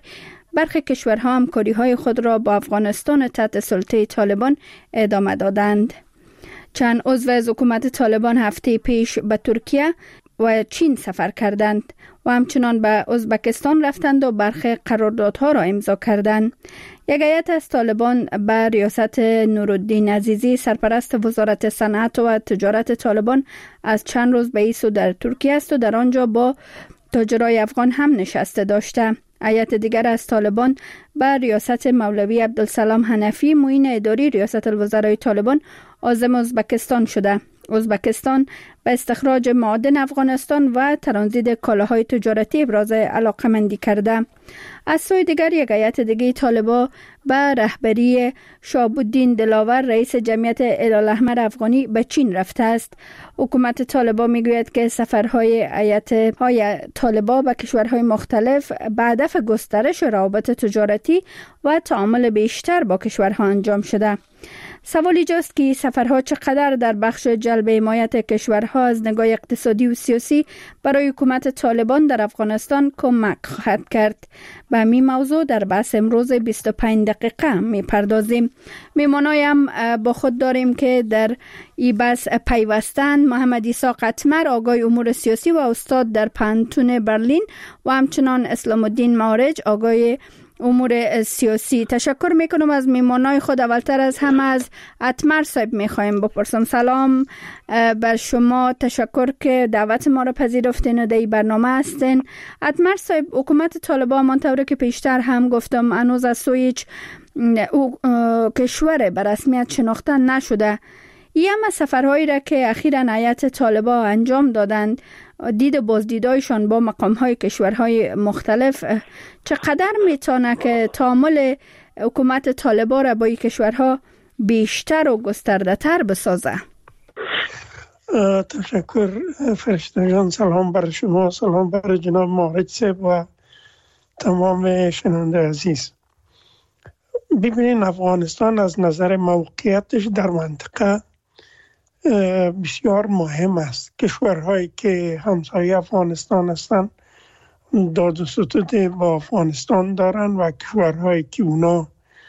برخی کشورها همکاری‌های خود را با افغانستان تحت سلطه طالبان ادامه دادند. چند عضو از حکومت طالبان هفته پیش به ترکیه و چین سفر کردند و همچنان به ازبکستان رفتند و برخی قراردادها را امضا کردند. یک هیئت از طالبان به ریاست نورالدین عزیزی سرپرست وزارت صنعت و تجارت طالبان از چند روز به این سو در ترکیه است و در آنجا با تاجرای افغان هم نشسته داشته. هیئت دیگر از طالبان به ریاست مولوی عبدالسلام حنفی معین اداری ریاست الوزرای طالبان عازم ازبکستان شده. ازبکستان به استخراج معادن افغانستان و ترانزیت کالاهای تجارتی ابراز علاقه‌مندی کرده. از سوی دیگر یک هیئت دیگه طالبان به رهبری شهاب الدین دلاور رئیس جمعیت هلال‌احمر افغانی به چین رفته است. حکومت طالبان میگوید که سفرهای هیئت‌های طالبان به کشورهای مختلف به هدف گسترش روابط تجارتی و تعامل بیشتر با کشورها انجام شده. سوال ایجاست که سفرها چقدر در بخش جلب حمایت کشورها از نگاه اقتصادی و سیاسی برای حکومت طالبان در افغانستان کمک خواهد کرد. به همین موضوع در بحث امروز 25 دقیقه میپردازیم. میمانای هم با خود داریم که در این بحث پیوستن محمد عیسی قطمر آگاه امور سیاسی و استاد در پانتون برلین و همچنان اسلام الدین معارج آگاه امور سیاسی. تشکر میکنم از میمانای خود. اولتر از همه از قطمر صاحب میخوایم بپرسم. سلام بر شما، تشکر که دعوت ما را پذیرفتین و در این برنامه هستین. قطمر صاحب، حکومت طالبان منطوره که پیشتر هم گفتم هنوز از سوی هیچ کشور به رسمیت شناخته نشده. این هم سفرهایی را که اخیراً هیئت طالبان انجام دادند، دید بازدیدایشان با مقامهای کشورهای مختلف چقدر میتونه که تعامل حکومت طالبان را با این کشورها بیشتر و گسترده تر بسازه؟ تشکر فرشته جان. سلام بر شما، سلام بر جناب معارج صاحب و تمام شنونده عزیز. ببینید، افغانستان از نظر موقعیتش در منطقه بسیار مهم است. کشورهایی که همسایه افغانستان هستند داد و ستد با افغانستان دارند و کشورهایی که اونا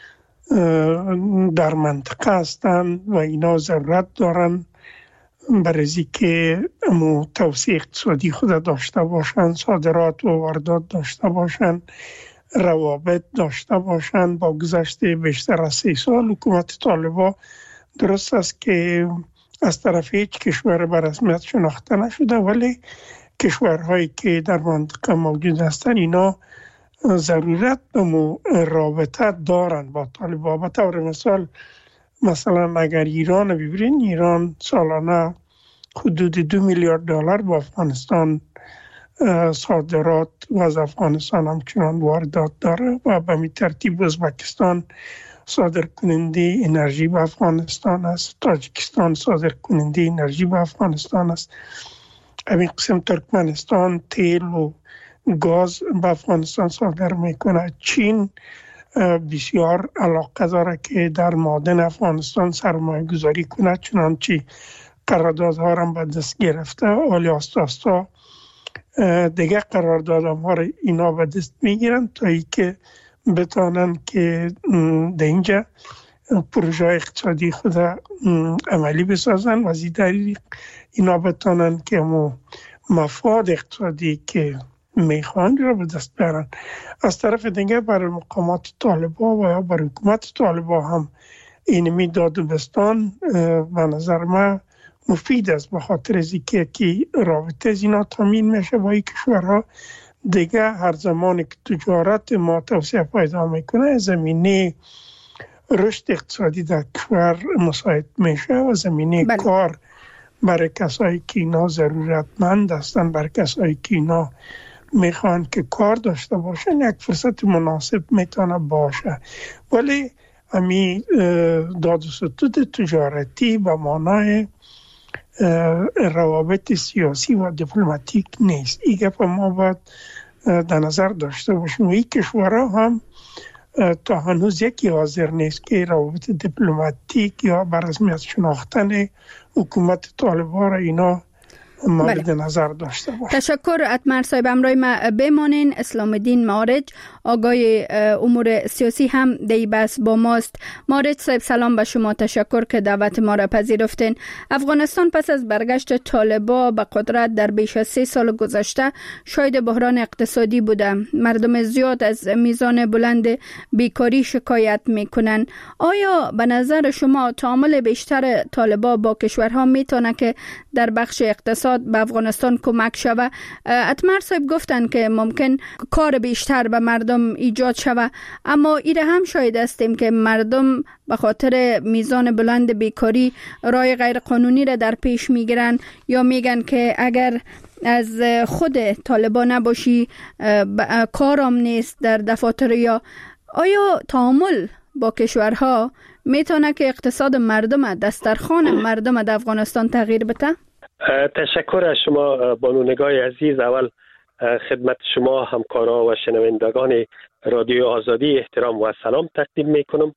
در منطقه هستند و اینا ضرورت دارند برای که توسعه اقتصادی خود داشته باشند، صادرات و واردات داشته باشند، روابط داشته باشند. با گذشت بیشتر از 3 سال حکومت طالبان درست است که از طرف هیچ کشور به رسمیت شناخته نشده، ولی کشورهایی که در منطقه موجود هستند اینا ضرورت به رابطه دارند با طالبان. به طور مثلا اگر ایران ببینید، ایران سالانه حدود 2 میلیارد دلار با افغانستان صادرات و از افغانستان همچنان واردات داره و به می ترتیب ازبکستان صادر کننده انرژی به افغانستان است، تاجیکستان صادر کننده انرژی به افغانستان است، همین قسم ترکمنستان تیل و گاز به افغانستان صادر میکنه. چین بسیار علاقه داره که در معادن افغانستان سرمایه گذاری کنه، چنانچه قراردادها را به دست گرفته. ولی آستا دیگه قراردادها را اینا به دست میگیرن تا ای که بتانن که در اینجا پروژه اقتصادی خود عملی بسازن و از این طریق اینا بتانن که مفاد اقتصادی که میخوان را به دست بیارن. از طرف دیگه برای مقامات طالبان و یا برای حکومت طالبان هم اینمی داد و بستان به نظر من مفید است، به خاطر از که رابطه از اینا تامین میشه با این کشورها. دیگه هر زمانی که تجارت ما توسعه پیدا میکنه، زمینه رشد اقتصادی در کشور مساعد میشه و زمینه کار برای کسایی که اینا ضرورتمند هستن، برای کسایی که اینا میخوان که کار داشته باشن، یک فرصت مناسب میتونه باشه. ولی همین داد و ستد تجارتی به معنای روابط سیاسی و دیپلماتیک نیست. این گپ ما باید در نظر داشته باشیم. این کشورها هم تا هنوز یکی حاضر نیست که روابط دیپلماتیک یا بر رسمیت شناختن حکومت طالبان را اینا مورد نظر داشته باشیم. تشکر. اتمر صاحب امروی ما بمانین. اسلام الدین مارج آقای امور سیاسی هم دی بس با ماست. مارج صاحب سلام به شما، تشکر که دعوت ما را پذیرفتین. افغانستان پس از برگشت طالبا به قدرت در بیش از 3 سال گذشته شاهد بحران اقتصادی بوده. مردم زیاد از میزان بلند بیکاری شکایت میکنن. آیا به نظر شما تعامل بیشتر طالبا با کشورها میتونه که در بخش اقتصاد به افغانستان کمک شود؟ اتمر صاحب گفتن که ممکن کار بیشتر به مردم ایجاد شود، اما ایره هم شاید هستیم که مردم به خاطر میزان بلند بیکاری راه غیر قانونی را در پیش میگیرن یا میگن که اگر از خود طالبان نباشی کارم نیست در دفاتر. یا آیا تعامل با کشورها میتونه که اقتصاد مردم، دسترخوان مردم در افغانستان تغییر بده؟ تشکر از شما بانونگاه عزیز. اول خدمت شما همکارا و شنوندگان رادیو آزادی احترام و سلام تقدیم میکنم.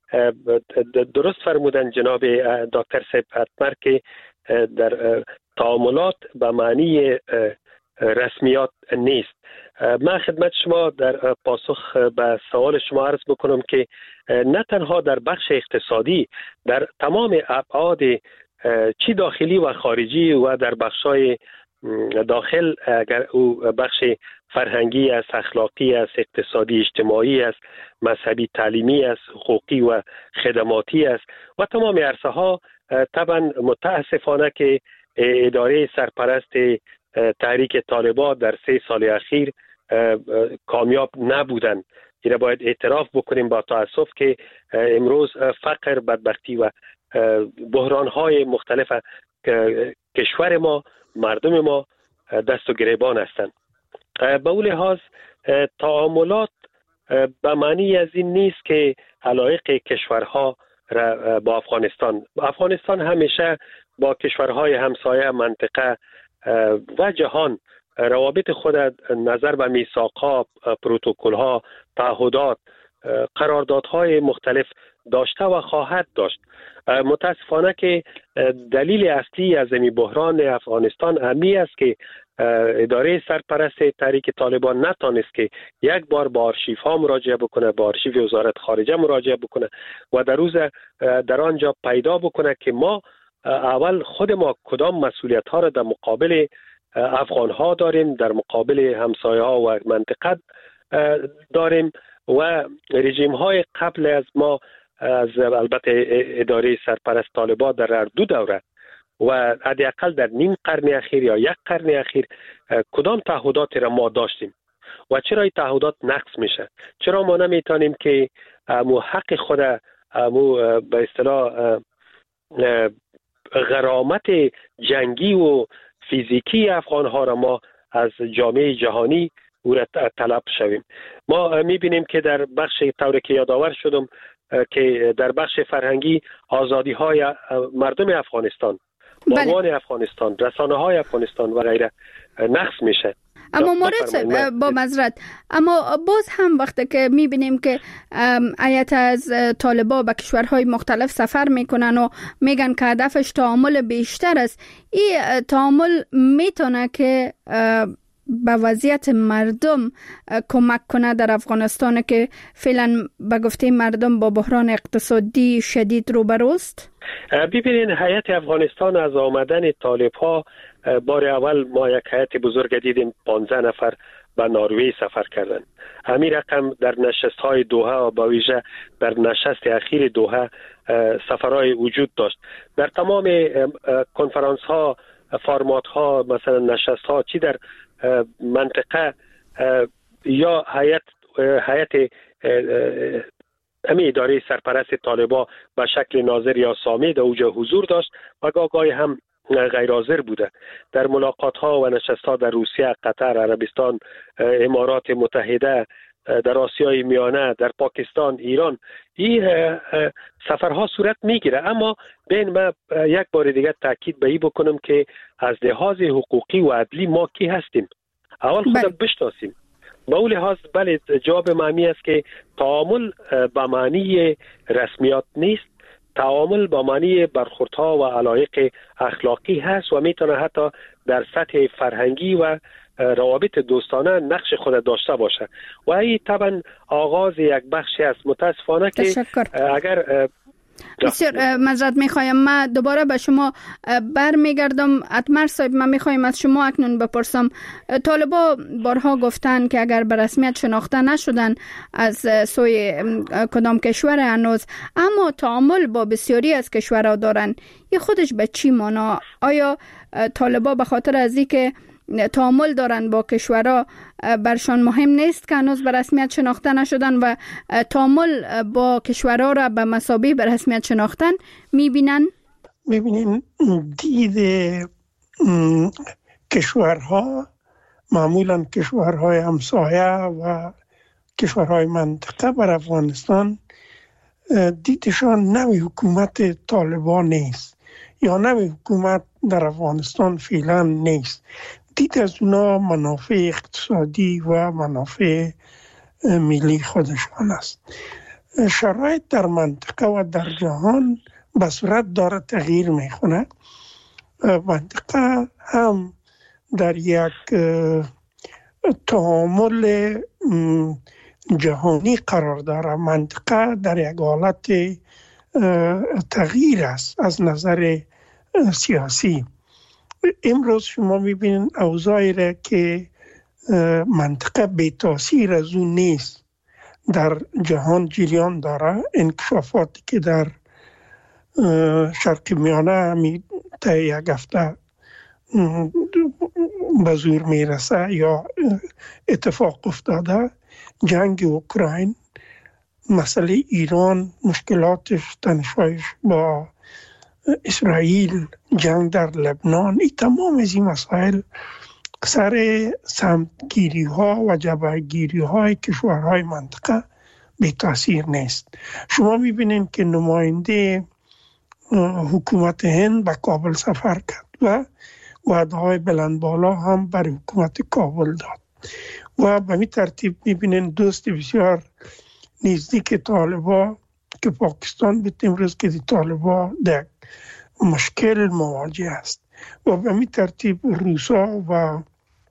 درست فرمودن جناب دکتر صاحب اتمر که در تعاملات به معنی رسمیات نیست. من خدمت شما در پاسخ به سوال شما عرض بکنم که نه تنها در بخش اقتصادی، در تمام ابعاد چی داخلی و خارجی و در بخشای داخل، اگر او بخش فرهنگی است، اخلاقی است، اقتصادی اجتماعی است، مذهبی تعلیمی است، حقوقی و خدماتی است و تمام عرصه ها، طبعا متاسفانه که اداره سرپرست تحریک طالبان در 3 سال اخیر کامیاب نبودند. این باید اعتراف بکنیم با تاسف که امروز فقر، بدبختی و بحران‌های مختلف کشور ما، مردم ما دست و گریبان هستند. به اون لحاظ تعاملات به معنی از این نیست که علایق کشورها با افغانستان همیشه با کشورهای همسایه منطقه و جهان روابط خود نظر به میثاق‌ها، پروتکل‌ها، تعهدات، قراردادهای مختلف داشته و خواهد داشت. متاسفانه که دلیل اصلی از این بحران افغانستان همی است که اداره سرپرست تحریک طالبان نتانست که یک بار با آرشیف ها مراجعه بکنه، با آرشیف وزارت خارجه مراجعه بکنه و در آنجا پیدا بکنه که ما اول خود ما کدام مسئولیت ها را در مقابل افغان ها داریم، در مقابل همسایه ها و منطقه داریم و رژیم های قبل از ما، از البته اداره سرپرست طالبان در هر 2 دوره و حداقل در نیم قرن اخیر یا 1 قرن اخیر کدام تعهداتی را ما داشتیم و چرا این تعهدات نقض میشه؟ چرا ما نمیتونیم که حق خود به اصطلاح غرامت جنگی و فیزیکی افغان ها را ما از جامعه جهانی او را طلب شویم؟ ما میبینیم که در بخش طوری که یادآور شدم که در بخش فرهنگی آزادی های مردم افغانستان، بانوان افغانستان، رسانه های افغانستان و غیره نقض میشه. اما مورد با معذرت، اما باز هم وقتی که میبینیم که هیئت از طالبان به کشورهای مختلف سفر میکنن و میگن که هدفش تعامل بیشتر است، این تعامل میتونه که به وضعیت مردم کمک کنه در افغانستان که فعلا به گفته مردم با بحران اقتصادی شدید روبروست؟ ببینید، هیئت افغانستان از آمدن طالب‌ها بار اول ما یک هیئت بزرگ دیدیم 15 نفر به نروژ سفر کردن. همین رقم در نشست‌های دوحه و با ویژه در نشست اخیر دوحه سفرهای وجود داشت. در تمام کنفرانس‌ها، فرمات‌ها، مثلا نشست‌ها چی در منطقه یا هیئت اداره سرپرست طالبان به شکل ناظر یا سامی در اوجه حضور داشت و گاهی هم غیر حاضر بوده. در ملاقات ها و نشست ها در روسیه، قطر، عربستان، امارات متحده، در آسیای میانه، در پاکستان، ایران، این سفرها صورت میگیره. اما بین ما یک بار دیگه تاکید به این بکنم که از لحاظ حقوقی و عدلی ما کی هستیم؟ اول خودم بشناسیم. با اون لحاظ بله، جواب معنی است که تعامل به معنی رسمیات نیست. تعامل با معنی برخوردها و علایق اخلاقی هست و میتونه حتی در سطح فرهنگی و روابط دوستانه نقش خود داشته باشه و این طبعا آغاز یک بخشی است. متاسفانه که اگر بسیار معذرت میخوایم، من دوباره به شما برمیگردم. اتمر صاحب، من میخوایم از شما اکنون بپرسم، طالبا بارها گفتن که اگر به رسمیت شناخته نشدن از سوی کدام کشور هنوز، اما تعامل با بسیاری از کشورها دارن، این خودش به چی معنا؟ آیا طالبا به خاطر از اینکه تعامل دارن با کشورها برشان مهم نیست که هنوز به رسمیت شناخته نشدن و تعامل با کشورها را به مثابه به رسمیت شناختن میبینن؟ ببینین، دید کشورها معمولا کشورهای همسایه و کشورهای منطقه بر افغانستان دیدشان نوی حکومت طالبان نیست یا نوی حکومت در افغانستان فعلا نیست. دید از اونا منافع اقتصادی و منافع ملی خودشان است. شرایط در منطقه و در جهان به صورت داره تغییر میکنه. منطقه هم در یک تعامل جهانی قرار داره. منطقه در یک حالت تغییر است از نظر سیاسی. امروز شما میبینید اوضاعی را که منطقه بی تاثیر از اون نیست در جهان جریان داره. انکشافاتی که در شرق میانه همی تا یک هفته به زور میرسه یا اتفاق افتاده، جنگ اوکراین، مسئله ایران، مشکلاتش، تنش‌هایش با اسرائیل، جنگ در لبنان، این تمام از این مسائل سر سمتگیری ها و جبهه‌گیری های کشورهای منطقه بی تاثیر نیست. شما میبینید که نماینده حکومت هند به کابل سفر کرد و وعده های بلند بالا هم برای حکومت کابل داد و به می ترتیب میبینید دوست بسیار نزدیک طالبا که پاکستان به امروز که طالبا در مشکل مواجه است و به می ترتیب روسا و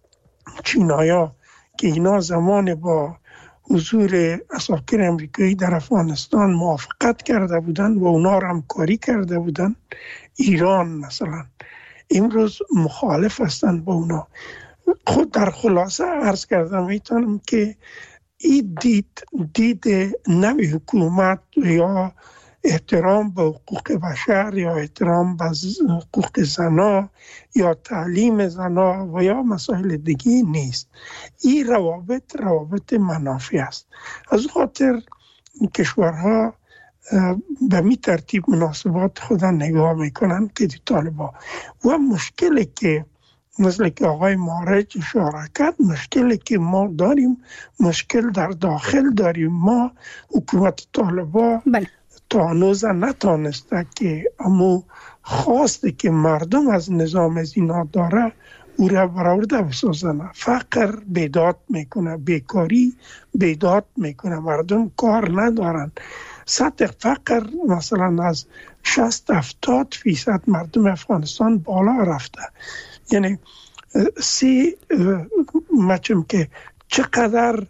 چینایا که اینا زمان با حضور عساکر امریکایی در افغانستان موافقت کرده بودن و اونا را همکاری کرده بودن، ایران مثلا امروز مخالف هستند با اونا. خود در خلاصه عرض کردم میتونم که این دید نوی حکومت یا احترام به حقوق بشر یا احترام به حقوق زنا یا تعلیم زنا و یا مسائل دیگه نیست. این روابط منافع است. از خاطر کشورها به می ترتیب مناسبات خود نگاه میکنن که طالبان و مشکلی که مثل که آقای مارج اشاره کرد، مشکلی که ما داریم، مشکل در داخل داریم. ما حکومت طالبان تا هنوز نتانسته که امو خواسته که مردم از نظام از اینا داره او را برآورده بسازن. فقر بیداد میکنه، بیکاری بیداد میکنه، مردم کار ندارن. سطح فقر مثلا از 60-70% مردم افغانستان بالا رفته. یعنی مچم که چقدر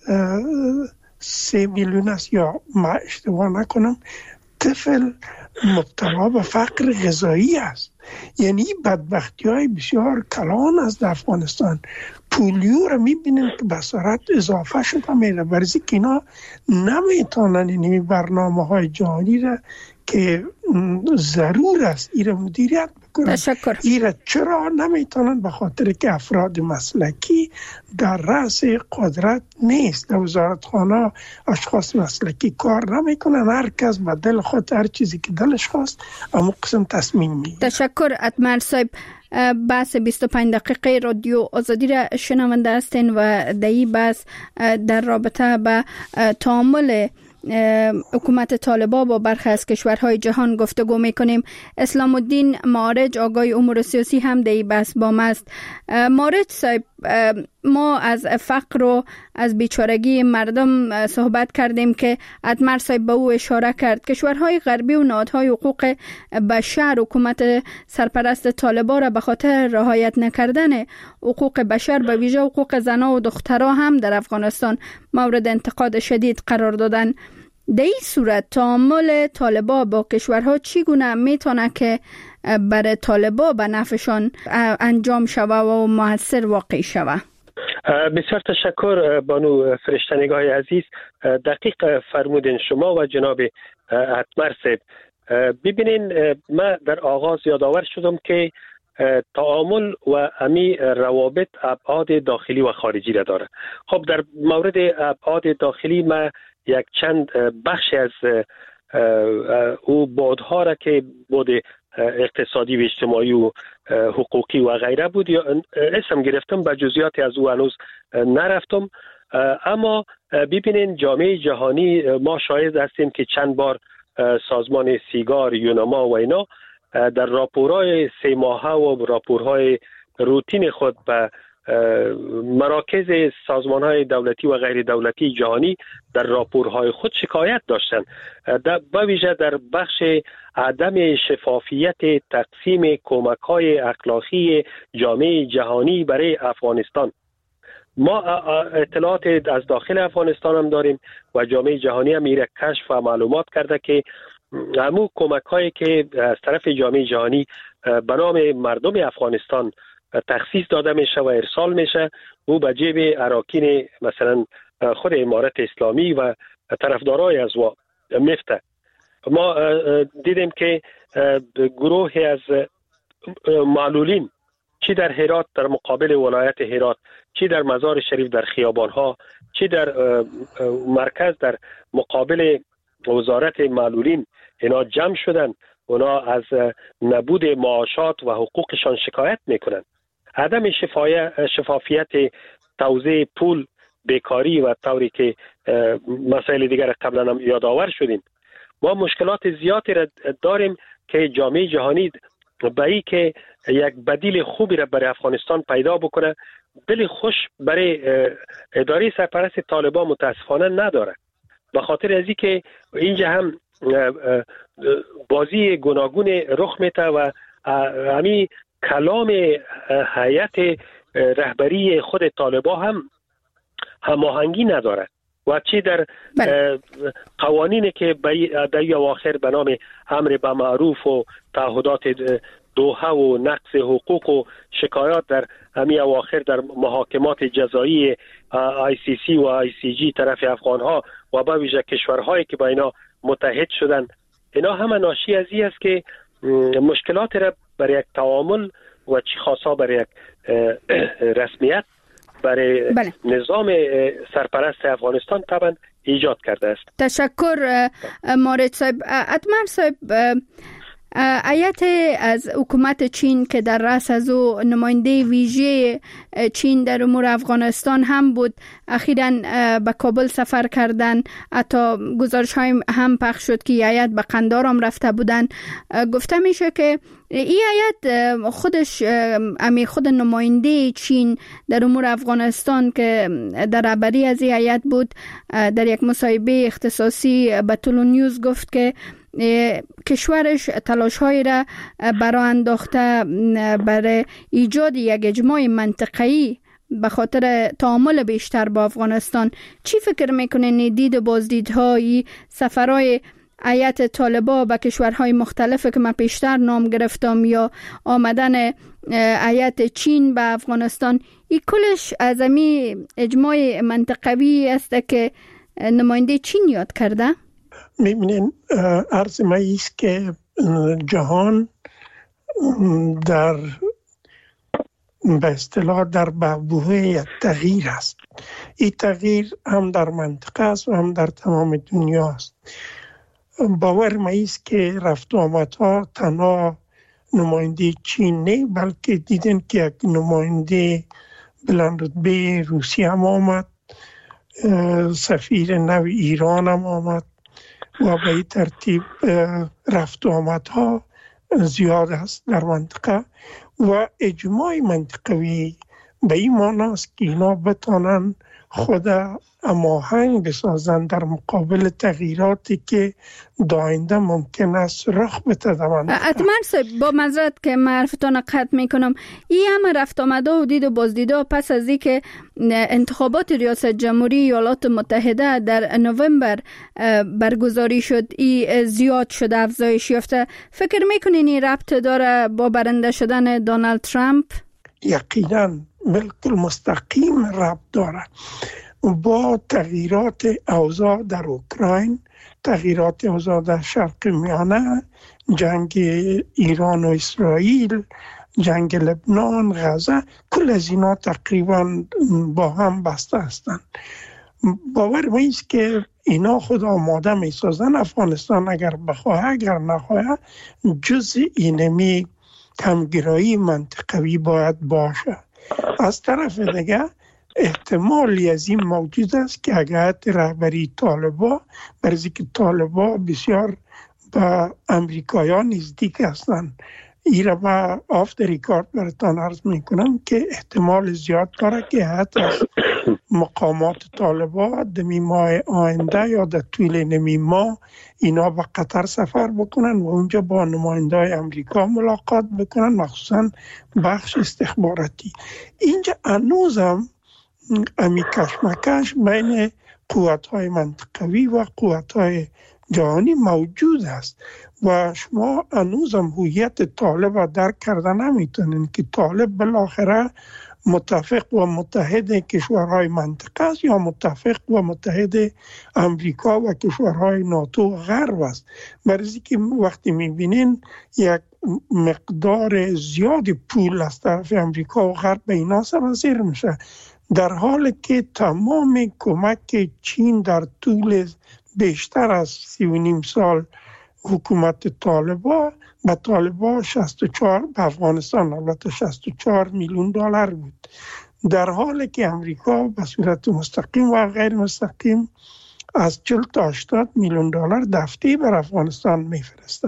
3 میلیون است یا ما اشتباه نکنم طفل مبتلا به فقر غذایی است. یعنی بدبختی های بسیار کلان است در افغانستان. پولیو را میبینیم که به صورت اضافه شده میره، برای که اینا نمیتونن این برنامه های جهانی را که ضرور است این را مدیریت بکنن. تشکر. این را چرا نمیتونن؟ به خاطر که افراد مسلکی در رأس قدرت نیست. در وزارتخانه اشخاص مسلکی کار نمیکنن، هر کس به دل خود هر چیزی که دلش خواست اما قسم تصمیم میگیره. تشکر اتمر صاحب. بحث 25 دقیقه رادیو آزادی را شنونده هستین و در این بحث در رابطه به تعامل حکومت طالبان با برخی از کشورهای جهان گفتگو میکنیم. اسلام الدین معارج آگاه امور سیاسی هم در این بحث با ما است. معارج صاحب، ما از فقر و از بیچارگی مردم صحبت کردیم که ادمر صاحب به او اشاره کرد. کشورهای غربی و نهادهای حقوق بشر حکومت سرپرست طالبان را به خاطر رعایت نکردن حقوق بشر به ویژه حقوق زنان و دخترها هم در افغانستان مورد انتقاد شدید قرار دادن. در این صورت تعامل طالبان با کشورها چگونه میتونه که برای طالبان به نفعشان انجام شوه و مؤثر واقع شوه؟ بسیار تشکر بانو فرشتنگاه عزیز. دقیق فرمودین شما و جناب اتمر صاحب. ببینین، من در آغاز یادآور شدم که تعامل و امی روابط ابعاد داخلی و خارجی را داره. خب در مورد ابعاد داخلی ما یک چند بخش از او بعدها را که بعد اقتصادی و اجتماعی و حقوقی و غیره بود اسم گرفتم، به جزئیات از او هنوز نرفتم. اما ببینین جامعه جهانی ما شاهد هستیم که چند بار سازمان سیگار، یونما و اینا در راپورهای 3 ماهه و راپورهای روتین خود به مراکز سازمانهای دولتی و غیر دولتی جهانی در راپورهای خود شکایت داشتند، به ویژه در بخش عدم شفافیت تقسیم کمک‌های اخلاقی جامعه جهانی برای افغانستان. ما اطلاعات از داخل افغانستان هم داریم و جامعه جهانی هم میره کشف و معلومات کرده که همون کمک‌هایی که از طرف جامعه جهانی به نام مردم افغانستان تخصیص داده میشه و ارسال میشه، او به جیب اراکین مثلا خود امارت اسلامی و طرفدارای از وا میفته. ما دیدیم که گروهی از معلولین چی در هرات در مقابل ولایت هرات، چی در مزار شریف در خیابانها، چی در مرکز در مقابل وزارت معلولین اینا جمع شدن. اونا از نبود معاشات و حقوقشان شکایت میکنن. عدم شفافیت توزیع پول، بیکاری و طوری که مسائل دیگر قبلا هم یادآور شدیم. ما مشکلات زیادی را داریم که جامعه جهانی به این که یک بدیل خوبی را برای افغانستان پیدا بکنه دل خوش برای اداره سرپرست طالبان متاسفانه نداره. به خاطر ازی که اینجا هم بازی گوناگون رخ میده و همین کلام هیئت رهبری خود طالبان هم هماهنگی نداره و چی در قوانینی که در اواخر به نام امر به معروف و تعهدات دوحه و نقض حقوق و شکایات در همین اواخر در محاکمات جزایی ICC و ICG طرف افغانها و به ویژه کشورهایی که با اینا متحد شدن، اینا همه ناشی از این است که مشکلات را برای یک تعامل و چی خاصا برای یک رسمیت برای نظام سرپرست افغانستان طبعا ایجاد کرده است. تشکر مارد صاحب. اتمر صاحب، هیئت از حکومت چین که در رأس از او نماینده ویژه چین در امور افغانستان هم بود، اخیراً به کابل سفر کردن. حتی گزارش های هم پخش شد که هیئت به قندهار هم رفته بودن. گفته میشه که این هیئت خود نماینده چین در امور افغانستان که در رهبری از این هیئت بود در یک مصاحبه اختصاصی به تولو نیوز گفت که کشورش تلاش‌هایی را برای انداخته برای ایجاد یک اجماع منطقه‌ای به خاطر تعامل بیشتر با افغانستان. چی فکر میکنین دید و بازدیدهای سفرهای هیئت طالبان به کشورهای مختلف که من پیشتر نام گرفتم یا آمدن هیئت چین به افغانستان، این کلش از امی اجماع منطقوی است که نماینده چین یاد کرده؟ میبینین عرض ما ایست که جهان در به اصطلاح در بعبوه یک تغییر است. این تغییر هم در منطقه است و هم در تمام دنیا است. باور ما ایست که رفت و آمدها تنها نماینده چین نه، بلکه دیدن که یک نماینده بلند رتبه روسیه هم آمد، سفیر نو ایران هم آمد و به این ترتیب رفت و آمدها زیاد است در منطقه و اجماع منطقوی به این معناست که اینا بتانن خود هماهنگ بسازن در مقابل تغییراتی که داینده ممکن است رخ بده در منطقه. اتمر صاحب، با معذرت که معرفتان قطع میکنم، این همه رفت آمده و دید و بازدیده پس از این که انتخابات ریاست جمهوری ایالات متحده در نوامبر برگزاری شد، این زیاد شده، افزایش یافته، فکر میکنین این ربط داره با برنده شدن دونالد ترامپ؟ یقینا بالکل مستقیم ربط داره با تغییرات اوضاع در اوکراین، تغییرات اوضاع در شرق میانه، جنگ ایران و اسرائیل، جنگ لبنان، غزه، کل از اینا تقریبا با هم بسته هستند. باور میست که اینا خود آماده میسازن افغانستان اگر بخواه اگر نخواه جز اینمی همگرایی منطقوی باید باشه. از طرف دیگه احتمالی از این موجود است که اگر رهبری طالبا، برای که طالبا بسیار به امریکایان نزدیک هستند، این را با آف در ریکارد براتان عرض میکنم که احتمال زیاد داره که حتی از مقامات طالبا دمی ماه آینده یا در طول نمی ماه اینا به قطر سفر بکنن و اونجا با نماینده امریکا ملاقات بکنن، مخصوصا بخش استخباراتی. اینجا هنوزم امی کشمکش بین قوت‌های منطقوی و قوت‌های جهانی موجود است و شما هنوزم هویت طالب را درک کرده نمیتونین که طالب بالاخره متفق و متحد کشورهای منطقه است یا متفق و متحد امریکا و کشورهای ناتو و غرب است. برای که وقتی میبینین یک مقدار زیاد پول از طرف امریکا و غرب به اینا سرازیر میشه، در حالی که تمام کمک چین در طول بیشتر از 3.5 سال حکومت طالبا به طالبا 64 به افغانستان البته 64 میلیون دلار بود، در حالی که امریکا به صورت مستقیم و غیر مستقیم از 40 تا 80 میلیون دلار دفعی بر افغانستان میفرسته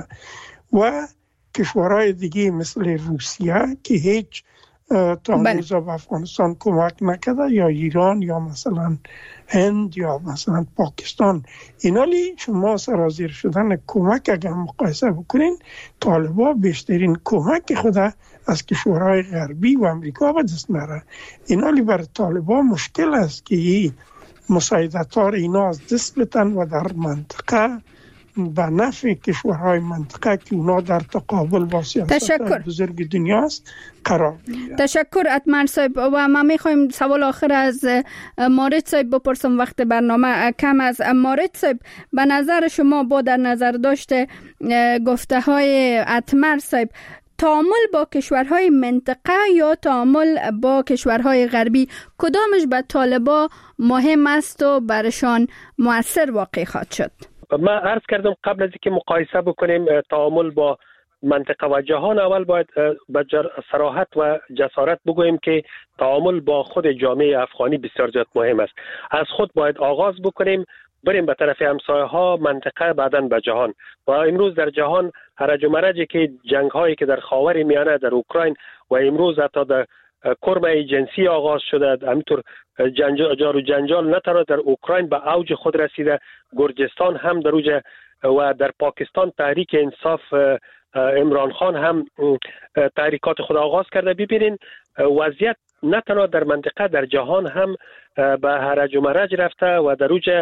و کشورهای دیگه مثل روسیه که هیچ تا هنوز به افغانستان کمک نکرده، یا ایران یا مثلا هند یا مثلا پاکستان، اینالی شما سرازیر شدن کمک اگر مقایسه بکنین، طالبا بیشترین کمک خود از کشورهای غربی و امریکا به دست میاره. اینالی برای طالبا مشکل است که این مساعدت‌ها اینا از دست بتن و در منطقه به نفع کشورهای منطقه که اونا در تقابل با سیاست بزرگ دنیاست قرار میگیرند. تشکر اتمر صاحب. و ما میخوایم سوال آخر از مارد صاحب بپرسم، وقت برنامه کم از مارد صاحب. به نظر شما با در نظر داشته گفته های اتمر صاحب، تعامل با کشورهای منطقه یا تعامل با کشورهای غربی کدامش به طالبا مهم است و برشان مؤثر واقع خواهد شد؟ ما عرض کردم قبل از اینکه مقایسه بکنیم تعامل با منطقه و جهان، اول باید به صراحت و جسارت بگوییم که تعامل با خود جامعه افغانی بسیار زیاد مهم است. از خود باید آغاز بکنیم، بریم به طرف همسایه ها، منطقه، بعداً به جهان. و امروز در جهان هرج و مرجی که جنگ هایی که در خاور میانه، در اوکراین و امروز حتی در کرم جنسی آغاز شده، همینطور جار و جنجال نه تنها در اوکراین به اوج خود رسیده، گرجستان هم در اوج و در پاکستان تحریک انصاف عمران خان هم تحریکات خود آغاز کرده. ببینین وضعیت نه تنها در منطقه، در جهان هم به هرج و مرج رفته و در اوج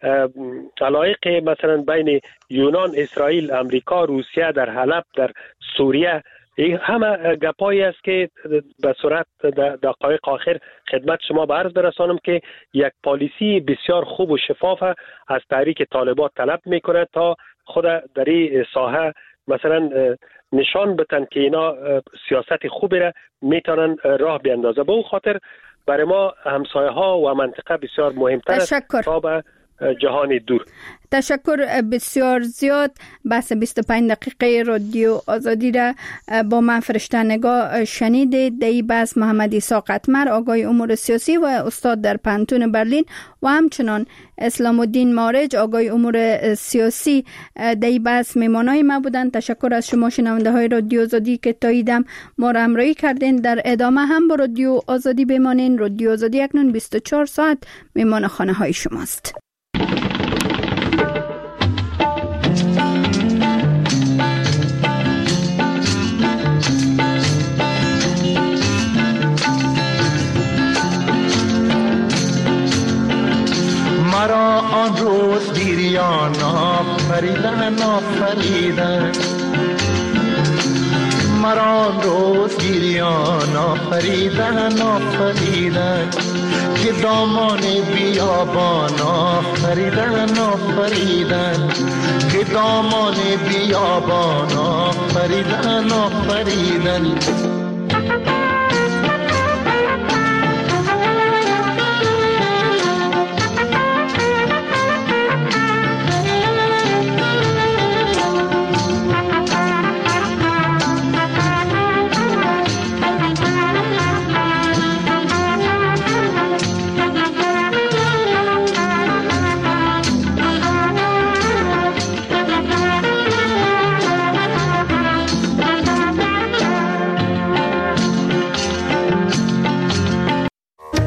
علایق مثلا بین یونان، اسرائیل، امریکا، روسیه، در حلب، در سوریه، این همه گپایی است که به صورت دقایق آخر خدمت شما به عرض برسانم که یک پالیسی بسیار خوب و شفاف از تحریک طالبان طلب میکنه تا خود در این ساحه مثلا نشان بتن که اینا سیاست خوبی را میتونن راه بیندازه. به اون خاطر برای ما همسایه ها و منطقه بسیار مهمتر است تا به جهان دور. تشکر بسیار زیاد. بحث 25 دقیقه رادیو آزادی را با من فرشته نگاه شنیدید. در این بحث محمد عیسی قطمر آگای امور سیاسی و استاد در پانتون برلین و همچنان اسلام الدین مارج آگای امور سیاسی در این بحث میمانای ما بودند. تشکر از شما شنونده های رادیو آزادی که تا ایدم ما را همراهی کردین. در ادامه هم با رادیو آزادی بمانین. رادیو آزادی اکنون 24 ساعت میمان خانه های شماست. مرا آن روز دیریان آفریدن مرا آن روز گیریان آفریدن که دامان بیابان آفریدن که دامان بیابان آفریدن